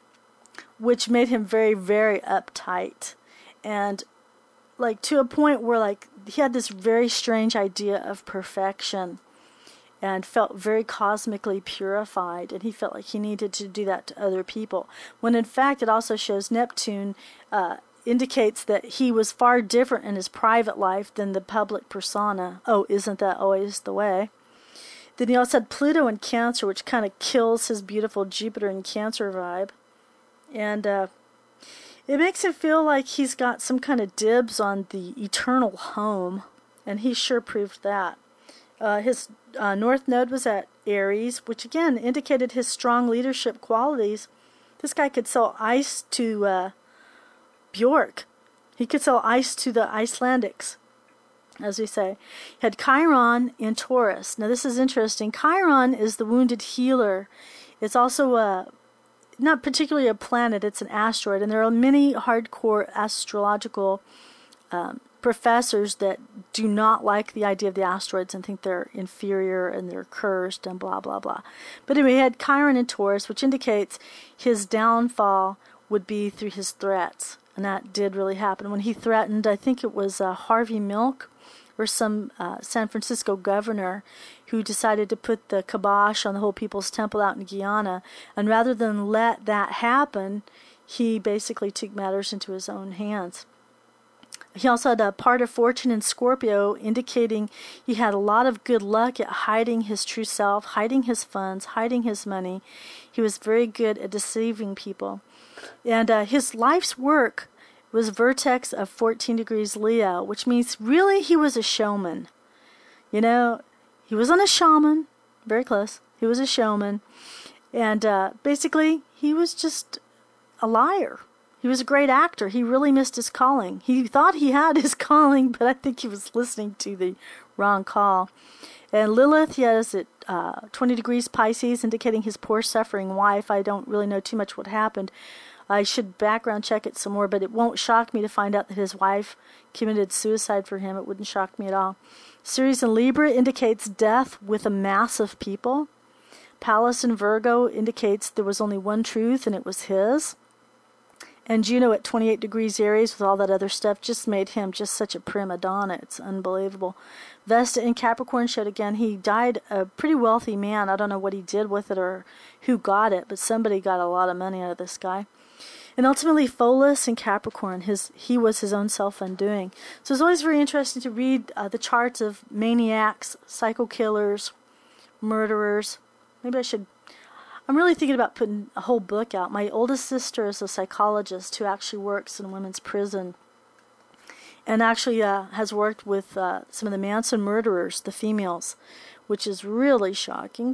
which made him very, very uptight. And like to a point where like he had this very strange idea of perfection and felt very cosmically purified, and he felt like he needed to do that to other people. When in fact it also shows Neptune uh, indicates that he was far different in his private life than the public persona. Oh, isn't that always the way? Then he also had Pluto in Cancer, which kind of kills his beautiful Jupiter in Cancer vibe. And uh, it makes him feel like he's got some kind of dibs on the eternal home, and he sure proved that. Uh, his uh, North Node was at Aries, which again indicated his strong leadership qualities. This guy could sell ice to uh, Bjork. He could sell ice to the Icelandics, as we say. He had Chiron in Taurus. Now this is interesting. Chiron is the wounded healer. It's also a not particularly a planet, it's an asteroid, and there are many hardcore astrological um, professors that do not like the idea of the asteroids and think they're inferior and they're cursed and blah, blah, blah. But anyway, he had Chiron in Taurus, which indicates his downfall would be through his threats, and that did really happen. When he threatened, I think it was uh, Harvey Milk, or some uh, San Francisco governor who decided to put the kibosh on the whole People's Temple out in Guyana. And rather than let that happen, he basically took matters into his own hands. He also had a part of fortune in Scorpio, indicating he had a lot of good luck at hiding his true self, hiding his funds, hiding his money. He was very good at deceiving people. And uh, his life's work was vertex of fourteen degrees Leo, which means really he was a showman. You know, he wasn't a shaman, very close. He was a showman. And uh, basically, he was just a liar. He was a great actor. He really missed his calling. He thought he had his calling, but I think he was listening to the wrong call. And Lilith, he has it uh, twenty degrees Pisces, indicating his poor suffering wife. I don't really know too much what happened. I should background check it some more, but it won't shock me to find out that his wife committed suicide for him. It wouldn't shock me at all. Ceres in Libra indicates death with a mass of people. Pallas in Virgo indicates there was only one truth, and it was his. And Juno at twenty-eight degrees Aries with all that other stuff just made him just such a prima donna. It's unbelievable. Vesta in Capricorn showed again he died a pretty wealthy man. I don't know what he did with it or who got it, but somebody got a lot of money out of this guy. And ultimately Pholus in Capricorn, his he was his own self-undoing. So it's always very interesting to read uh, the charts of maniacs, psycho killers, murderers. Maybe I should... I'm really thinking about putting a whole book out. My oldest sister is a psychologist who actually works in a women's prison and actually uh, has worked with uh, some of the Manson murderers, the females, which is really shocking.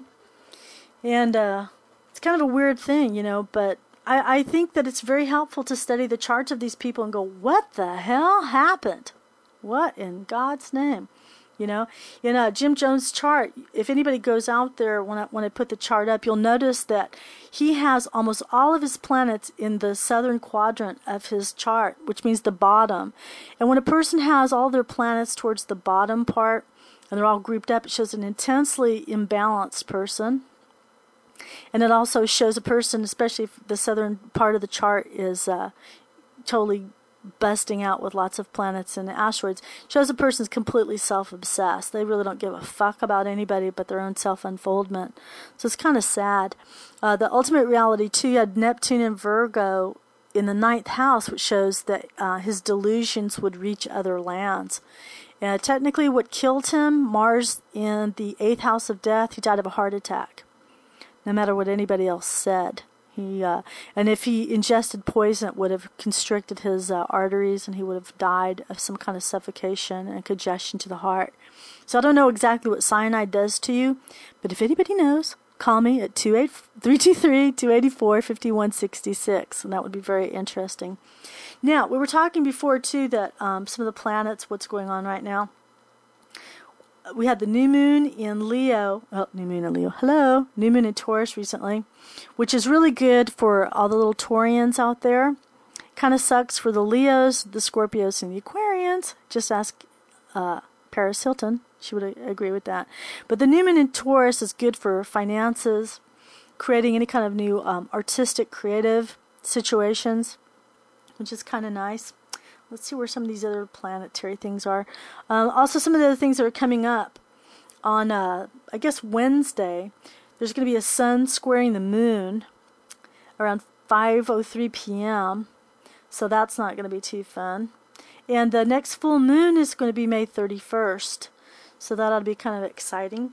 And uh, it's kind of a weird thing, you know, but I, I think that it's very helpful to study the charts of these people and go, what the hell happened? What in God's name? You know, in uh, Jim Jones' chart, if anybody goes out there, when I, when I put the chart up, you'll notice that he has almost all of his planets in the southern quadrant of his chart, which means the bottom. And when a person has all their planets towards the bottom part, and they're all grouped up, it shows an intensely imbalanced person. And it also shows a person, especially if the southern part of the chart is uh, totally busting out with lots of planets and asteroids, shows a person's completely self-obsessed. They really don't give a fuck about anybody but their own self-unfoldment. So it's kind of sad. Uh, the ultimate reality, too, you had Neptune and Virgo in the ninth house, which shows that uh, his delusions would reach other lands. Uh, technically, what killed him, Mars in the eighth house of death, he died of a heart attack, no matter what anybody else said. He uh, and if he ingested poison, it would have constricted his uh, arteries, and he would have died of some kind of suffocation and congestion to the heart. So I don't know exactly what cyanide does to you, but if anybody knows, call me at three two three, two eight four, five one six six, and that would be very interesting. Now, we were talking before, too, that um, some of the planets, what's going on right now. We had the new moon in Leo, oh, new moon in Leo, hello, new moon in Taurus recently, which is really good for all the little Taurians out there. Kind of sucks for the Leos, the Scorpios, and the Aquarians. Just ask uh, Paris Hilton. She would agree with that. But the new moon in Taurus is good for finances, creating any kind of new um, artistic, creative situations, which is kind of nice. Let's see where some of these other planetary things are. Um, also, some of the other things that are coming up on, uh, I guess, Wednesday. There's going to be a sun squaring the moon around five oh three p.m., so that's not going to be too fun. And the next full moon is going to be May thirty-first, so that ought to be kind of exciting.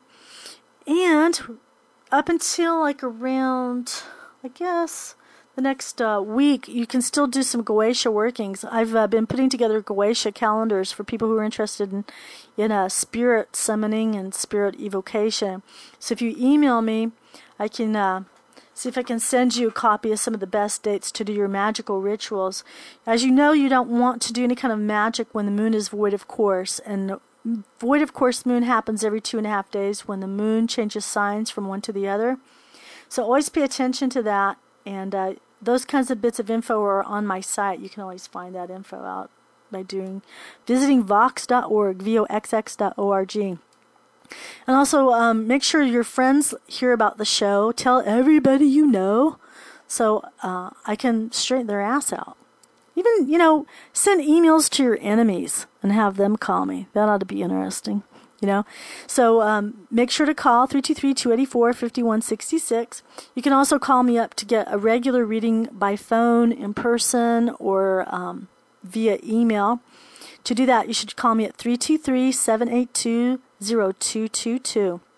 And up until like around, I guess, the next uh, week, you can still do some Goetia workings. I've uh, been putting together Goetia calendars for people who are interested in, in uh, spirit summoning and spirit evocation. So if you email me, I can uh, see if I can send you a copy of some of the best dates to do your magical rituals. As you know, you don't want to do any kind of magic when the moon is void of course. And void of course moon happens every two and a half days when the moon changes signs from one to the other. So always pay attention to that. And uh, those kinds of bits of info are on my site. You can always find that info out by doing visiting vox dot org, V O X X dot org. And also um, make sure your friends hear about the show. Tell everybody you know so uh, I can straighten their ass out. Even, you know, send emails to your enemies and have them call me. That ought to be interesting. You know, so um, make sure to call three two three, two eight four, five one six six. You can also call me up to get a regular reading by phone, in person, or um, via email. To do that, you should call me at three two three, seven eight two, zero two two two.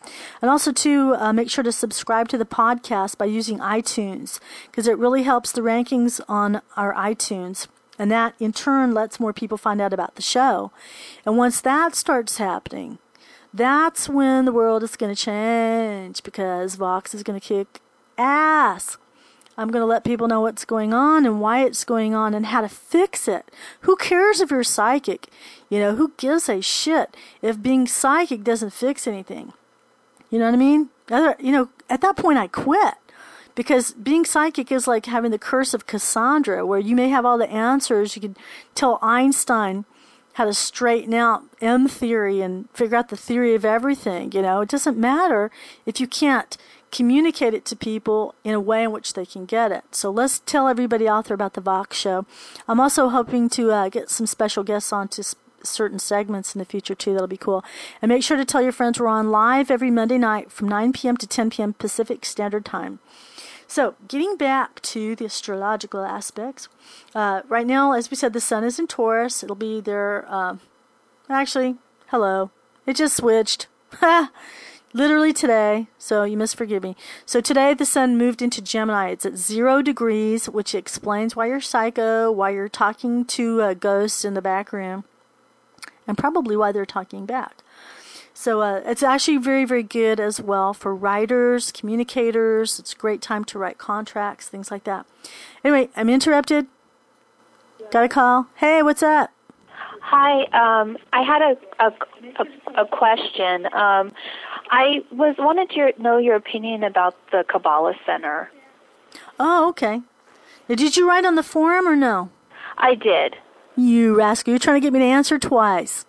And also, too, uh, make sure to subscribe to the podcast by using iTunes, because it really helps the rankings on our iTunes. And that, in turn, lets more people find out about the show. And once that starts happening, that's when the world is going to change, because Vox is going to kick ass. I'm going to let people know what's going on and why it's going on and how to fix it. Who cares if you're psychic? You know, who gives a shit if being psychic doesn't fix anything? You know what I mean? Other, you know, at that point I quit. Because being psychic is like having the curse of Cassandra, where you may have all the answers. You could tell Einstein how to straighten out M theory and figure out the theory of everything. You know, it doesn't matter if you can't communicate it to people in a way in which they can get it. So let's tell everybody out there about the Vox show. I'm also hoping to uh, get some special guests on to sp- certain segments in the future too. That'll be cool. And make sure to tell your friends we're on live every Monday night from nine p.m. to ten p.m. Pacific Standard Time. So, getting back to the astrological aspects, uh, right now, as we said, the sun is in Taurus. It'll be there, uh, actually, hello, it just switched. Literally today, so you must forgive me. So today the sun moved into Gemini. It's at zero degrees, which explains why you're psycho, why you're talking to uh, ghosts in the back room, and probably why they're talking back. So uh, it's actually very, very good as well for writers, communicators. It's a great time to write contracts, things like that. Anyway, I'm interrupted. Got a call. Hey, what's up? Hi. Um, I had a a, a, a question. Um, I was wanted to know your opinion about the Kabbalah Center. Oh, okay. Now, did you write on the forum or no? I did. You rascal, you're trying to get me to answer twice.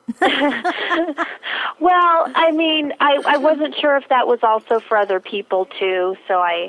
Well, I mean, I, I wasn't sure if that was also for other people too, so I...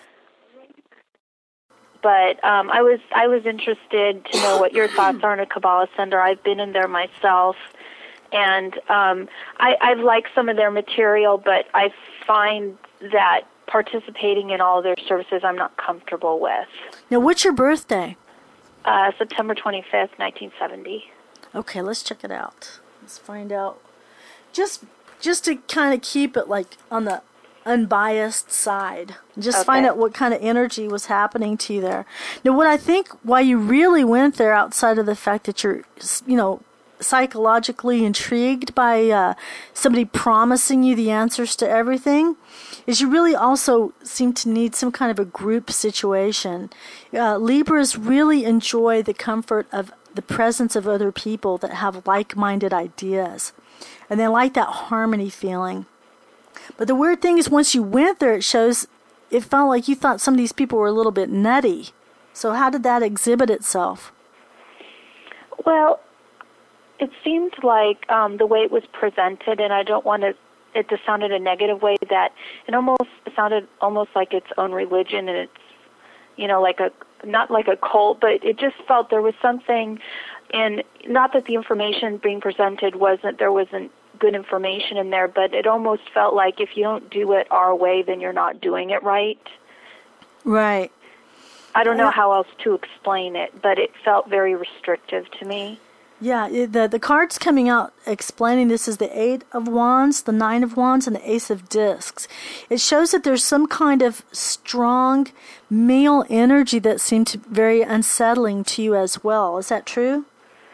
But um, I was I was interested to know what your thoughts are on a Kabbalah Center. I've been in there myself, and um, I, I've liked some of their material, but I find that participating in all of their services I'm not comfortable with. Now, what's your birthday? Uh, September twenty-fifth, nineteen seventy. Okay, let's check it out. Let's find out. Just just to kind of keep it like on the unbiased side. Just Okay. find out what kind of energy was happening to you there. Now, what I think why you really went there, outside of the fact that you're, you know, psychologically intrigued by uh, somebody promising you the answers to everything, is you really also seem to need some kind of a group situation. Uh, Libras really enjoy the comfort of the presence of other people that have like-minded ideas. And they like that harmony feeling. But the weird thing is, once you went there, it shows, it felt like you thought some of these people were a little bit nutty. So how did that exhibit itself? Well, it seemed like um, the way it was presented, and I don't want to, it to sound in a negative way, that it almost sounded almost like its own religion, and it's, you know, like a, not like a cult, but it just felt there was something in, not that the information being presented wasn't, there wasn't good information in there, but it almost felt like if you don't do it our way, then you're not doing it right. Right. I don't know how else to explain it, but it felt very restrictive to me. Yeah, it- the the cards coming out explaining this is the Eight of Wands, the Nine of Wands, and the Ace of Discs. It shows that there's some kind of strong male energy that seemed to very unsettling to you as well. Is that true?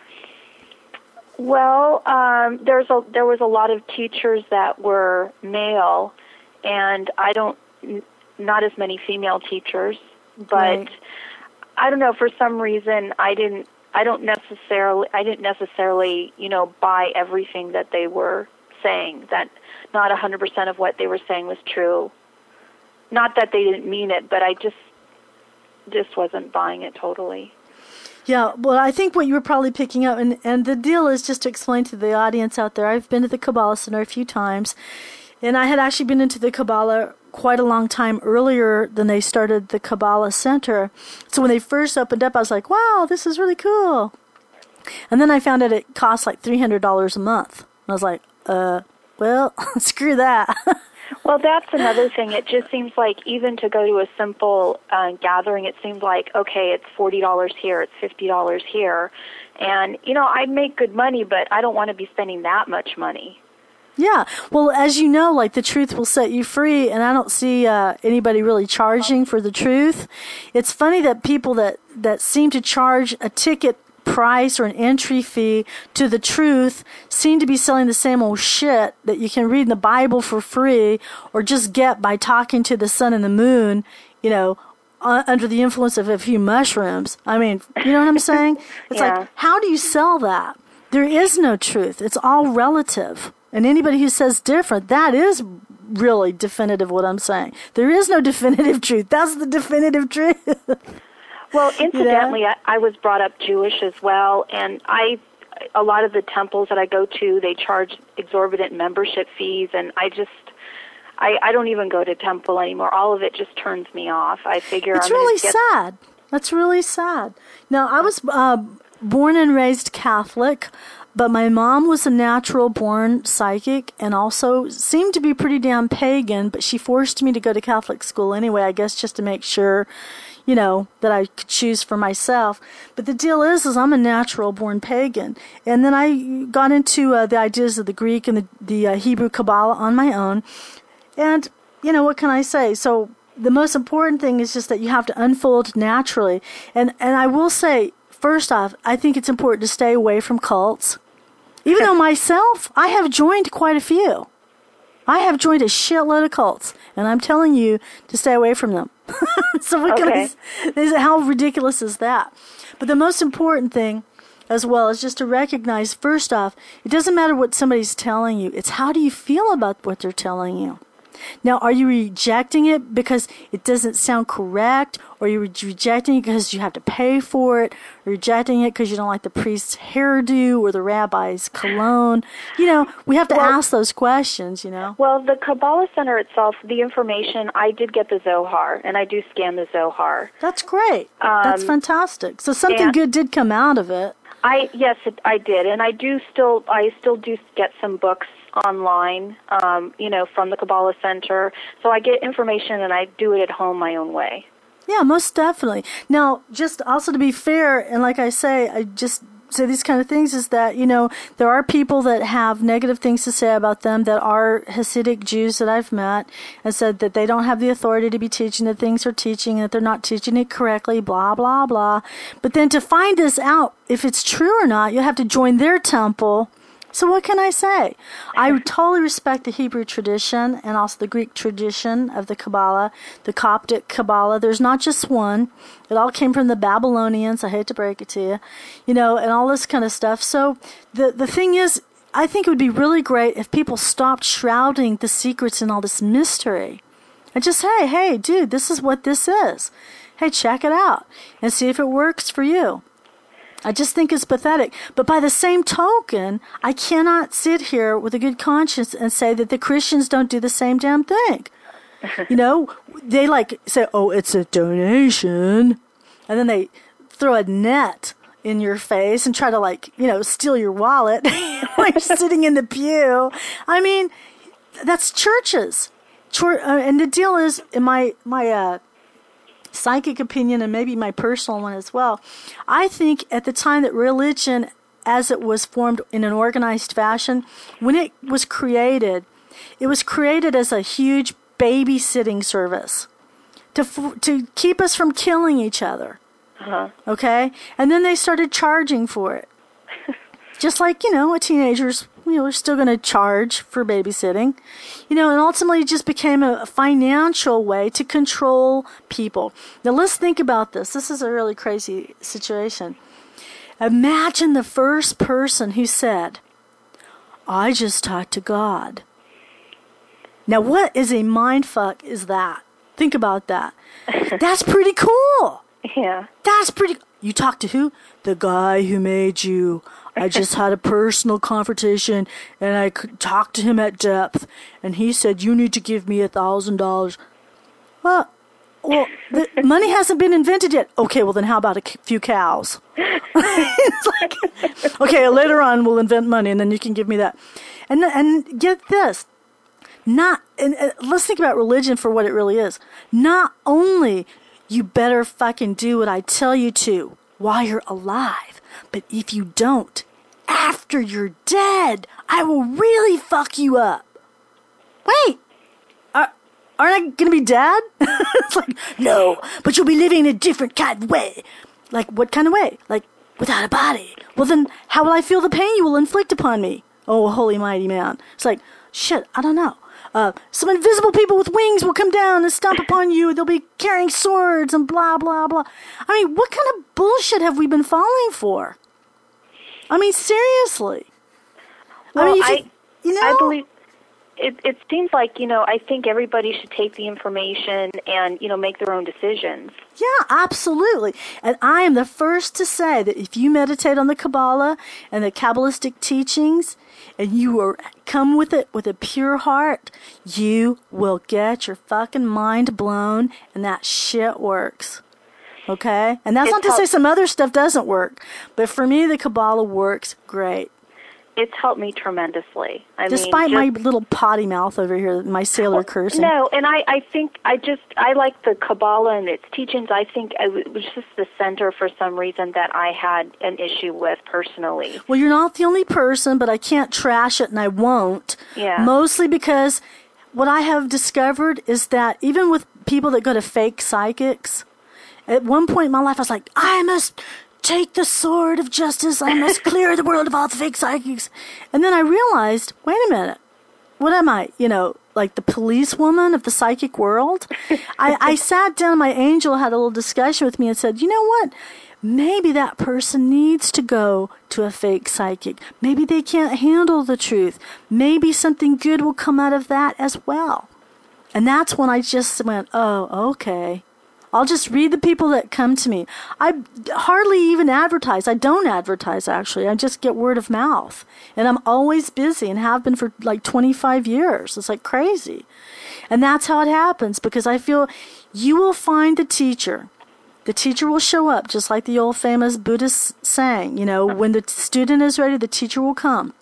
Well, um, there's a there was a lot of teachers that were male, and I don't n- not as many female teachers. But Right. I don't know, for some reason I didn't I don't necessarily I didn't necessarily you know buy everything that they were saying. That not one hundred percent of what they were saying was true. Not that they didn't mean it, but I just just wasn't buying it totally. Yeah, well, I think what you were probably picking up, and, and the deal is, just to explain to the audience out there, I've been to the Kabbalah Center a few times, and I had actually been into the Kabbalah quite a long time earlier than they started the Kabbalah Center. So when they first opened up, I was like, wow, this is really cool. And then I found out it cost like three hundred dollars a month. And I was like, uh, well, screw that. Well, that's another thing. It just seems like even to go to a simple uh, gathering, it seems like, okay, it's forty dollars here, it's fifty dollars here. And, you know, I make good money, but I don't want to be spending that much money. Yeah. Well, as you know, like the truth will set you free, and I don't see uh, anybody really charging for the truth. It's funny that people that, that seem to charge a ticket price or an entry fee to the truth seem to be selling the same old shit that you can read in the Bible for free or just get by talking to the sun and the moon, you know, uh, under the influence of a few mushrooms. I mean, you know what I'm saying? It's Yeah. like, how do you sell that? There is no truth. It's all relative. And anybody who says different, that is really definitive what I'm saying. There is no definitive truth. That's the definitive truth. Well, incidentally, I, I was brought up Jewish as well, and I, a lot of the temples that I go to, they charge exorbitant membership fees, and I just, I, I don't even go to temple anymore. All of it just turns me off. I figure it's I'm really get... sad. That's really sad. Now, I was uh, born and raised Catholic, but my mom was a natural-born psychic and also seemed to be pretty damn pagan, but she forced me to go to Catholic school anyway, I guess just to make sure, you know, that I could choose for myself. But the deal is, is I'm a natural-born pagan. And then I got into uh, the ideas of the Greek and the, the uh, Hebrew Kabbalah on my own. And, you know, what can I say? So the most important thing is just that you have to unfold naturally. And, and I will say, first off, I think it's important to stay away from cults. Even though myself, I have joined quite a few. I have joined a shitload of cults, and I'm telling you to stay away from them. So what Okay. can I, how ridiculous is that? But the most important thing as well is just to recognize, first off, it doesn't matter what somebody's telling you. It's how do you feel about what they're telling you. Now, are you rejecting it because it doesn't sound correct? Or are you re- rejecting it because you have to pay for it? Or rejecting it because you don't like the priest's hairdo or the rabbi's cologne? You know, we have to Well- ask those questions, you know. Well, the Kabbalah Center itself, the information, I did get the Zohar, and I do scan the Zohar. That's great. That's Um, fantastic. So something and- good did come out of it. I yes, it, I did, and I do still, I still do get some books online, um, you know, from the Kabbalah Center. So I get information, and I do it at home my own way. Yeah, most definitely. Now, just also to be fair, and like I say, I just say these kind of things, is that, you know, there are people that have negative things to say about them that are Hasidic Jews that I've met and said that they don't have the authority to be teaching the things they're teaching, and that they're not teaching it correctly, blah, blah, blah. But then to find this out, if it's true or not, you have to join their temple. So what can I say? I totally respect the Hebrew tradition and also the Greek tradition of the Kabbalah, the Coptic Kabbalah. There's not just one. It all came from the Babylonians. I hate to break it to you. You know, and all this kind of stuff. So the, the thing is, I think it would be really great if people stopped shrouding the secrets in all this mystery. And just, hey, hey, dude, this is what this is. Hey, check it out and see if it works for you. I just think it's pathetic. But by the same token, I cannot sit here with a good conscience and say that the Christians don't do the same damn thing. You know, they like say, oh, it's a donation. And then they throw a net in your face and try to, like, you know, steal your wallet while you're sitting in the pew. I mean, that's churches. Chur- uh, and the deal is, in my, my, uh, psychic opinion, and maybe my personal one as well, I think at the time that religion, as it was formed in an organized fashion, when it was created, it was created as a huge babysitting service to to keep us from killing each other. Uh-huh. Okay? And then they started charging for it. Just like, you know, teenagers, you know, are still going to charge for babysitting. You know, and ultimately it just became a financial way to control people. Now let's think about this. This is a really crazy situation. Imagine the first person who said, I just talked to God. Now what is a mindfuck is that? Think about that. That's pretty cool. Yeah. That's pretty... You talked to who? The guy who made you. I just had a personal confrontation, and I could talk to him at depth, and he said, you need to give me a thousand dollars. Well, well, the money hasn't been invented yet. Okay, well then how about a few cows? It's like, okay, later on we'll invent money, and then you can give me that. And and get this. Not, and uh, let's think about religion for what it really is. Not only you better fucking do what I tell you to while you're alive, but if you don't, after you're dead, I will really fuck you up. Wait, are, aren't I going to be dead? It's like, no, but you'll be living in a different kind of way. Like, what kind of way? Like, without a body. Well, then, how will I feel the pain you will inflict upon me? Oh, holy mighty man. It's like, shit, I don't know. Uh, some invisible people with wings will come down and stomp upon you. They'll be carrying swords and blah, blah, blah. I mean, what kind of bullshit have we been falling for? I mean, seriously. Well, I mean, I, you, you know, I believe it, it seems like, you know, I think everybody should take the information and, you know, make their own decisions. Yeah, absolutely. And I am the first to say that if you meditate on the Kabbalah and the Kabbalistic teachings and you are come with it with a pure heart, you will get your fucking mind blown, and that shit works. Okay? And that's It's not to help- say some other stuff doesn't work, but for me the Kabbalah works great. It's helped me tremendously. I Despite mean, just, my little potty mouth over here, my sailor cursing. No, and I, I think I just, I like the Kabbalah and its teachings. I think it was just the center for some reason that I had an issue with personally. Well, you're not the only person, but I can't trash it, and I won't. Yeah. Mostly because what I have discovered is that even with people that go to fake psychics, at one point in my life I was like, I must take the sword of justice. I must clear the world of all the fake psychics. And then I realized, wait a minute. What am I? You know, like the policewoman of the psychic world? I, I sat down, my angel had a little discussion with me and said, you know what? Maybe that person needs to go to a fake psychic. Maybe they can't handle the truth. Maybe something good will come out of that as well. And that's when I just went, oh, okay. I'll just read the people that come to me. I hardly even advertise. I don't advertise, actually. I just get word of mouth. And I'm always busy and have been for like twenty-five years. It's like crazy. And that's how it happens, because I feel you will find the teacher. The teacher will show up, just like the old famous Buddhist saying, you know, when the student is ready, the teacher will come.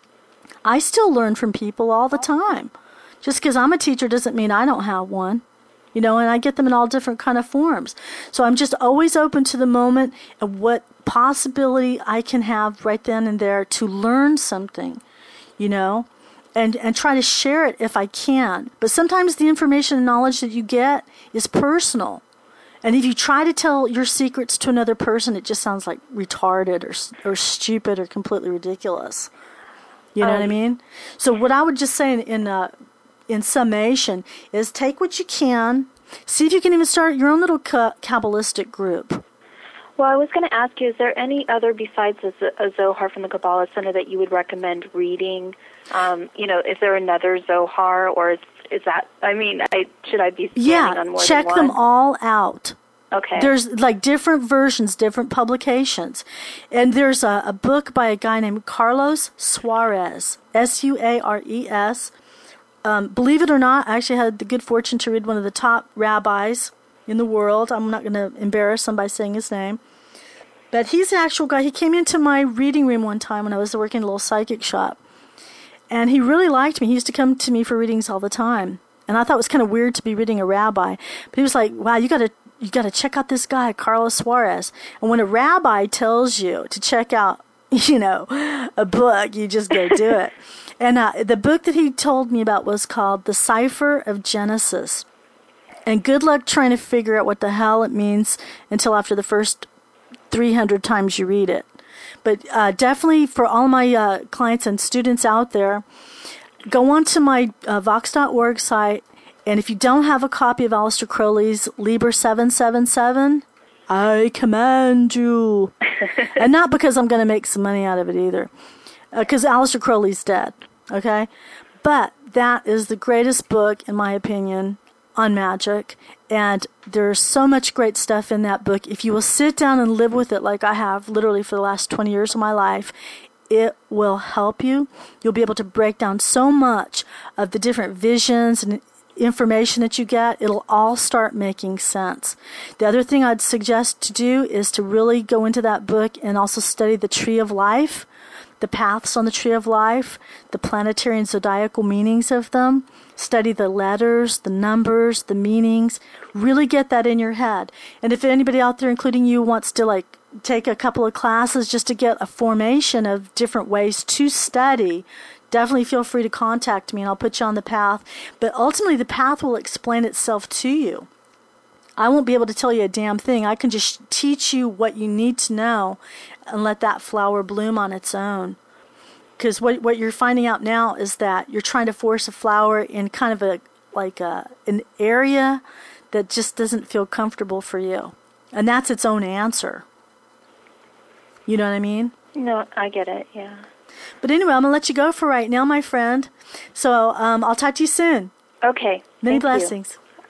I still learn from people all the time. Just because I'm a teacher doesn't mean I don't have one. You know, and I get them in all different kind of forms. So I'm just always open to the moment and what possibility I can have right then and there to learn something, you know, and, and try to share it if I can. But sometimes the information and knowledge that you get is personal. And if you try to tell your secrets to another person, it just sounds like retarded or or stupid or completely ridiculous. You know um, what I mean? So what I would just say in, in uh, in summation, is take what you can. See if you can even start your own little Kabbalistic group. Well, I was going to ask you, is there any other besides a Zohar from the Kabbalah Center that you would recommend reading? Um, you know, is there another Zohar, or is, is that, I mean, I, should I be scanning yeah, on more check than one? them all out. Okay. There's like different versions, different publications. And there's a, a book by a guy named Carlos Suarez, S U A R E S. Um, believe it or not, I actually had the good fortune to read one of the top rabbis in the world. I'm not going to embarrass him by saying his name. But he's an actual guy. He came into my reading room one time when I was working at a little psychic shop. And he really liked me. He used to come to me for readings all the time. And I thought it was kind of weird to be reading a rabbi. But he was like, wow, you got to you got to check out this guy, Carlos Suarez. And when a rabbi tells you to check out, you know, a book, you just go do it. And uh, the book that he told me about was called The Cipher of Genesis. And good luck trying to figure out what the hell it means until after the first three hundred times you read it. But uh, definitely for all my uh, clients and students out there, go on to my uh, Vox dot org site. And if you don't have a copy of Aleister Crowley's Liber seven seven seven, I command you. And not because I'm going to make some money out of it either. Because uh, Aleister Crowley's dead, okay? But that is the greatest book, in my opinion, on magic. And there's so much great stuff in that book. If you will sit down and live with it like I have literally for the last twenty years of my life, it will help you. You'll be able to break down so much of the different visions and information that you get. It'll all start making sense. The other thing I'd suggest to do is to really go into that book and also study the Tree of Life, the paths on the Tree of Life, the planetary and zodiacal meanings of them. Study the letters, the numbers, the meanings. Really get that in your head. And if anybody out there, including you, wants to like take a couple of classes just to get a formation of different ways to study, definitely feel free to contact me and I'll put you on the path. But ultimately, the path will explain itself to you. I won't be able to tell you a damn thing. I can just teach you what you need to know and let that flower bloom on its own. Because what what you're finding out now is that you're trying to force a flower in kind of a like a, an area that just doesn't feel comfortable for you. And that's its own answer. You know what I mean? No, I get it, yeah. But anyway, I'm going to let you go for right now, my friend. So um, I'll talk to you soon. Okay. Many thank blessings. You.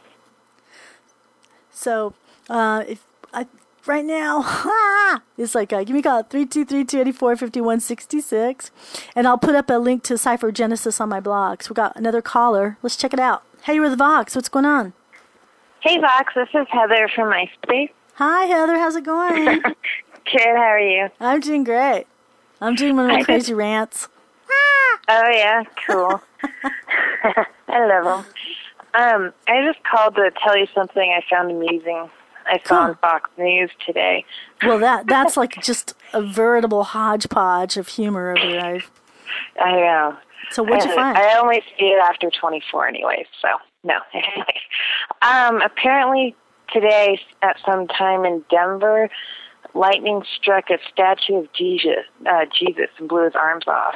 So uh, if I, right now, ah, it's like, uh, give me a call at three two three, two eight four, five one six six. And I'll put up a link to Cypher Genesis on my blog. So we got another caller. Let's check it out. Hey, you're with Vox. What's going on? Hey, Vox. This is Heather from MySpace. Hi, Heather. How's it going? Good. How are you? I'm doing great. I'm doing one of my I crazy just... rants. Oh, yeah. Cool. I love them. Um, I just called to tell you something I found amusing. I saw Cool. on Fox News today. Well, that that's like just a veritable hodgepodge of humor over there. I've, I know. so what'd you I, find? I only see it after twenty-four anyway, so no. um, apparently today at some time in Denver, lightning struck a statue of Jesus, uh, Jesus and blew his arms off.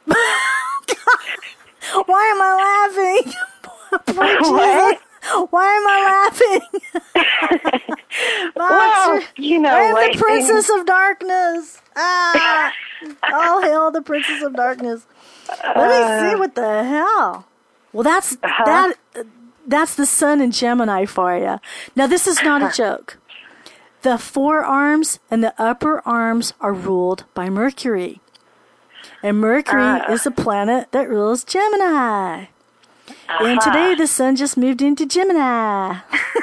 Why am I laughing? Poor What? Jesus. Why am I laughing? Well, you know, I'm like the Princess of Darkness. Ah, all hail the Princess of Darkness. Let me see what the hell. Well, that's Uh-huh. that. That's the sun in Gemini for you. Now, this is not a joke. The forearms and the upper arms are ruled by Mercury. And Mercury Uh. is a planet that rules Gemini. Uh-huh. And today the sun just moved into Gemini.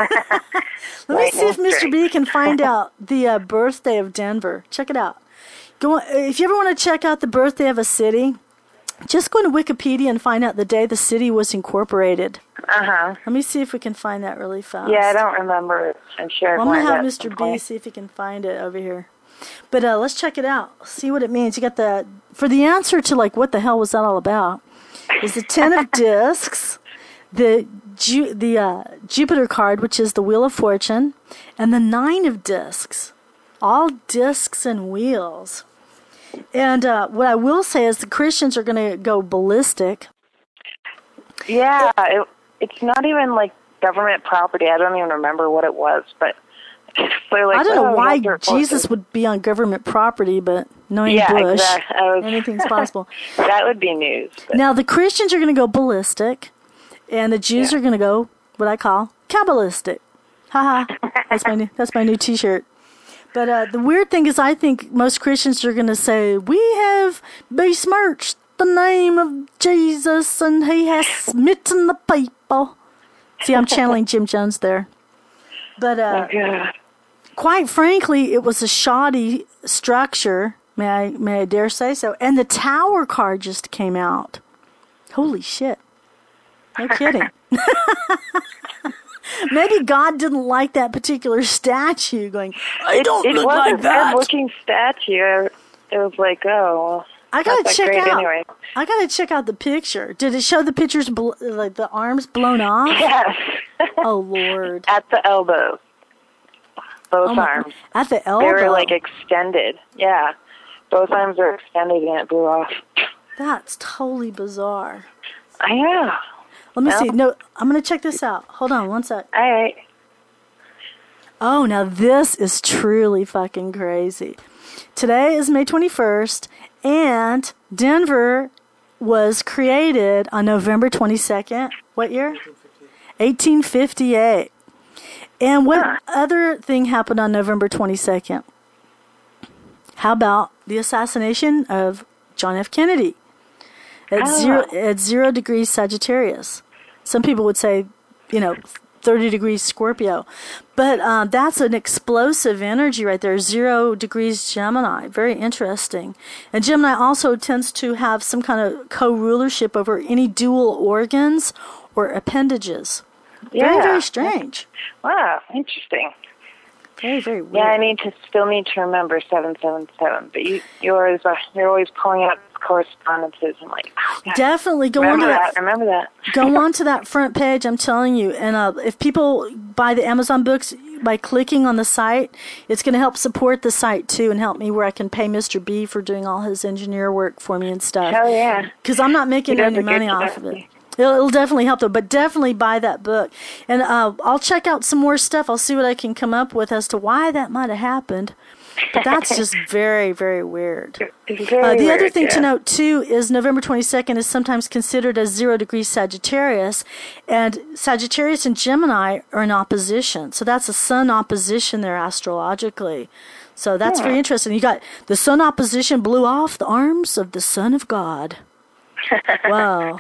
Let me see if Mister B can find out the uh, birthday of Denver. Check it out. Go on, if you ever want to check out the birthday of a city, just go to Wikipedia and find out the day the city was incorporated. Uh-huh. Let me see if we can find that really fast. Yeah, I don't remember it. I'm sure. Well, I'm going to have at Mister some B point. see if he can find it over here. But uh, let's check it out. See what it means. You got the, for the answer to like, what the hell was that all about? Is the Ten of Discs, the Ju- the uh, Jupiter card, which is the Wheel of Fortune, and the Nine of Discs. All discs and wheels. And uh, what I will say is the Christians are going to go ballistic. Yeah, it, it's not even like government property. I don't even remember what it was, but they're like, I don't know oh, why we have to report Jesus this. would be on government property, but knowing Yeah, Bush, exactly. I was- anything's possible. That would be news. But Now, the Christians are going to go ballistic, and the Jews Yeah. are going to go what I call Kabbalistic. Ha ha. That's my new, that's my new T-shirt. But uh, the weird thing is I think most Christians are going to say, we have besmirched the name of Jesus, and he has smitten the people. See, I'm channeling Jim Jones there. But uh, oh, God. quite frankly, it was a shoddy structure, may I, may I dare say so. And the Tower card just came out. Holy shit. No kidding. Maybe God didn't like that particular statue going, I don't it, it look was like a that. good-looking statue. It was like, oh, well, I gotta that's check great out. anyway. I gotta check out the picture. Did it show the pictures, bl- like the arms blown off? Yes. Oh Lord! At the elbows. Both Oh, my- arms. At the elbow. They were like extended. Yeah. Both arms were extended and it blew off. That's totally bizarre. I know. Let me Well- see. No, I'm gonna check this out. Hold on one sec. All right. Oh, now this is truly fucking crazy. Today is May twenty-first, and Denver was created on November twenty-second. What year? eighteen fifty-eight. And what Huh. other thing happened on November twenty-second? How about the assassination of John F. Kennedy at Oh. zero at zero degrees Sagittarius? Some people would say, you know, thirty degrees Scorpio. But uh, that's an explosive energy right there, zero degrees Gemini. Very interesting. And Gemini also tends to have some kind of co-rulership over any dual organs or appendages. Very, Yeah. very strange. Wow. Interesting. Very, very weird. Yeah, I need to still need to remember seven seven seven. But you, you always, uh, you're always pulling out correspondences and like, oh, God, definitely go remember on to that. that. Remember that. Go on to that front page. I'm telling you. And uh, if people buy the Amazon books by clicking on the site, it's going to help support the site too, and help me where I can pay Mister B for doing all his engineer work for me and stuff. Hell yeah! Because I'm not making any money off of it. It'll, it'll definitely help though, but definitely buy that book. And uh, I'll check out some more stuff. I'll see what I can come up with as to why that might have happened. But that's just very, very weird. Very uh, the weird, other thing yeah. to note, too, is November twenty-second is sometimes considered as zero degrees Sagittarius, and Sagittarius and Gemini are in opposition. So that's a sun opposition there astrologically. So that's yeah. very interesting. You got the sun opposition blew off the arms of the Son of God. Wow.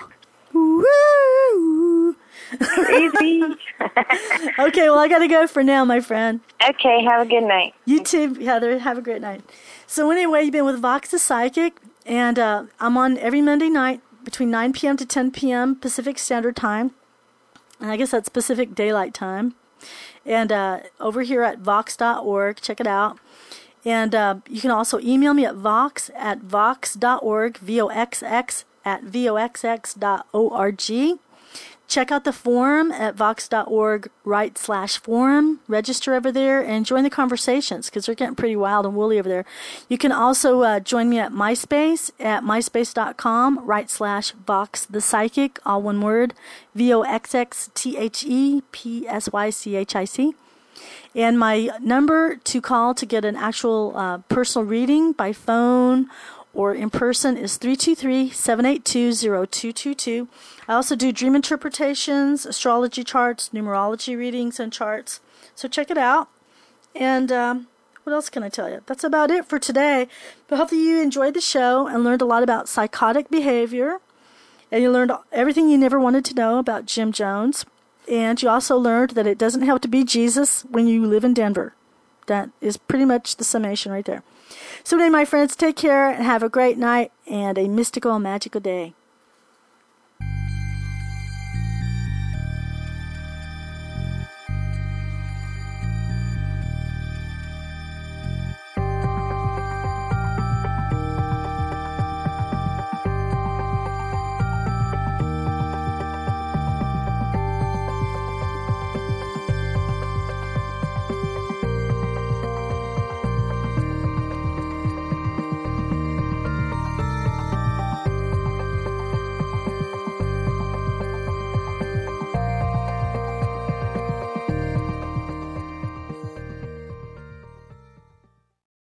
Woo! Crazy. Okay, well, I got to go for now, my friend. Okay, have a good night. You too, Heather. Have a great night. So anyway, you've been with Vox the Psychic, and uh, I'm on every Monday night between nine p.m. to ten p.m. Pacific Standard Time, and I guess that's Pacific Daylight Time. And uh, over here at vox dot org, check it out. And uh, you can also email me at vox at vox dot org, V O X X at voxx dot org. Check out the forum at vox dot org right slash forum. Register over there and join the conversations because they're getting pretty wild and woolly over there. You can also uh, join me at MySpace at myspace dot com right slash Vox the Psychic, all one word, V O X X T H E P S Y C H I C. And my number to call to get an actual uh, personal reading by phone or in person is three two three, seven eight two, zero two two two. I also do dream interpretations, astrology charts, numerology readings, and charts. So check it out. And um, what else can I tell you? That's about it for today. But hopefully you enjoyed the show and learned a lot about psychotic behavior. And you learned everything you never wanted to know about Jim Jones. And you also learned that it doesn't have to be Jesus when you live in Denver. That is pretty much the summation right there. So anyway, my friends, take care and have a great night and a mystical, magical day.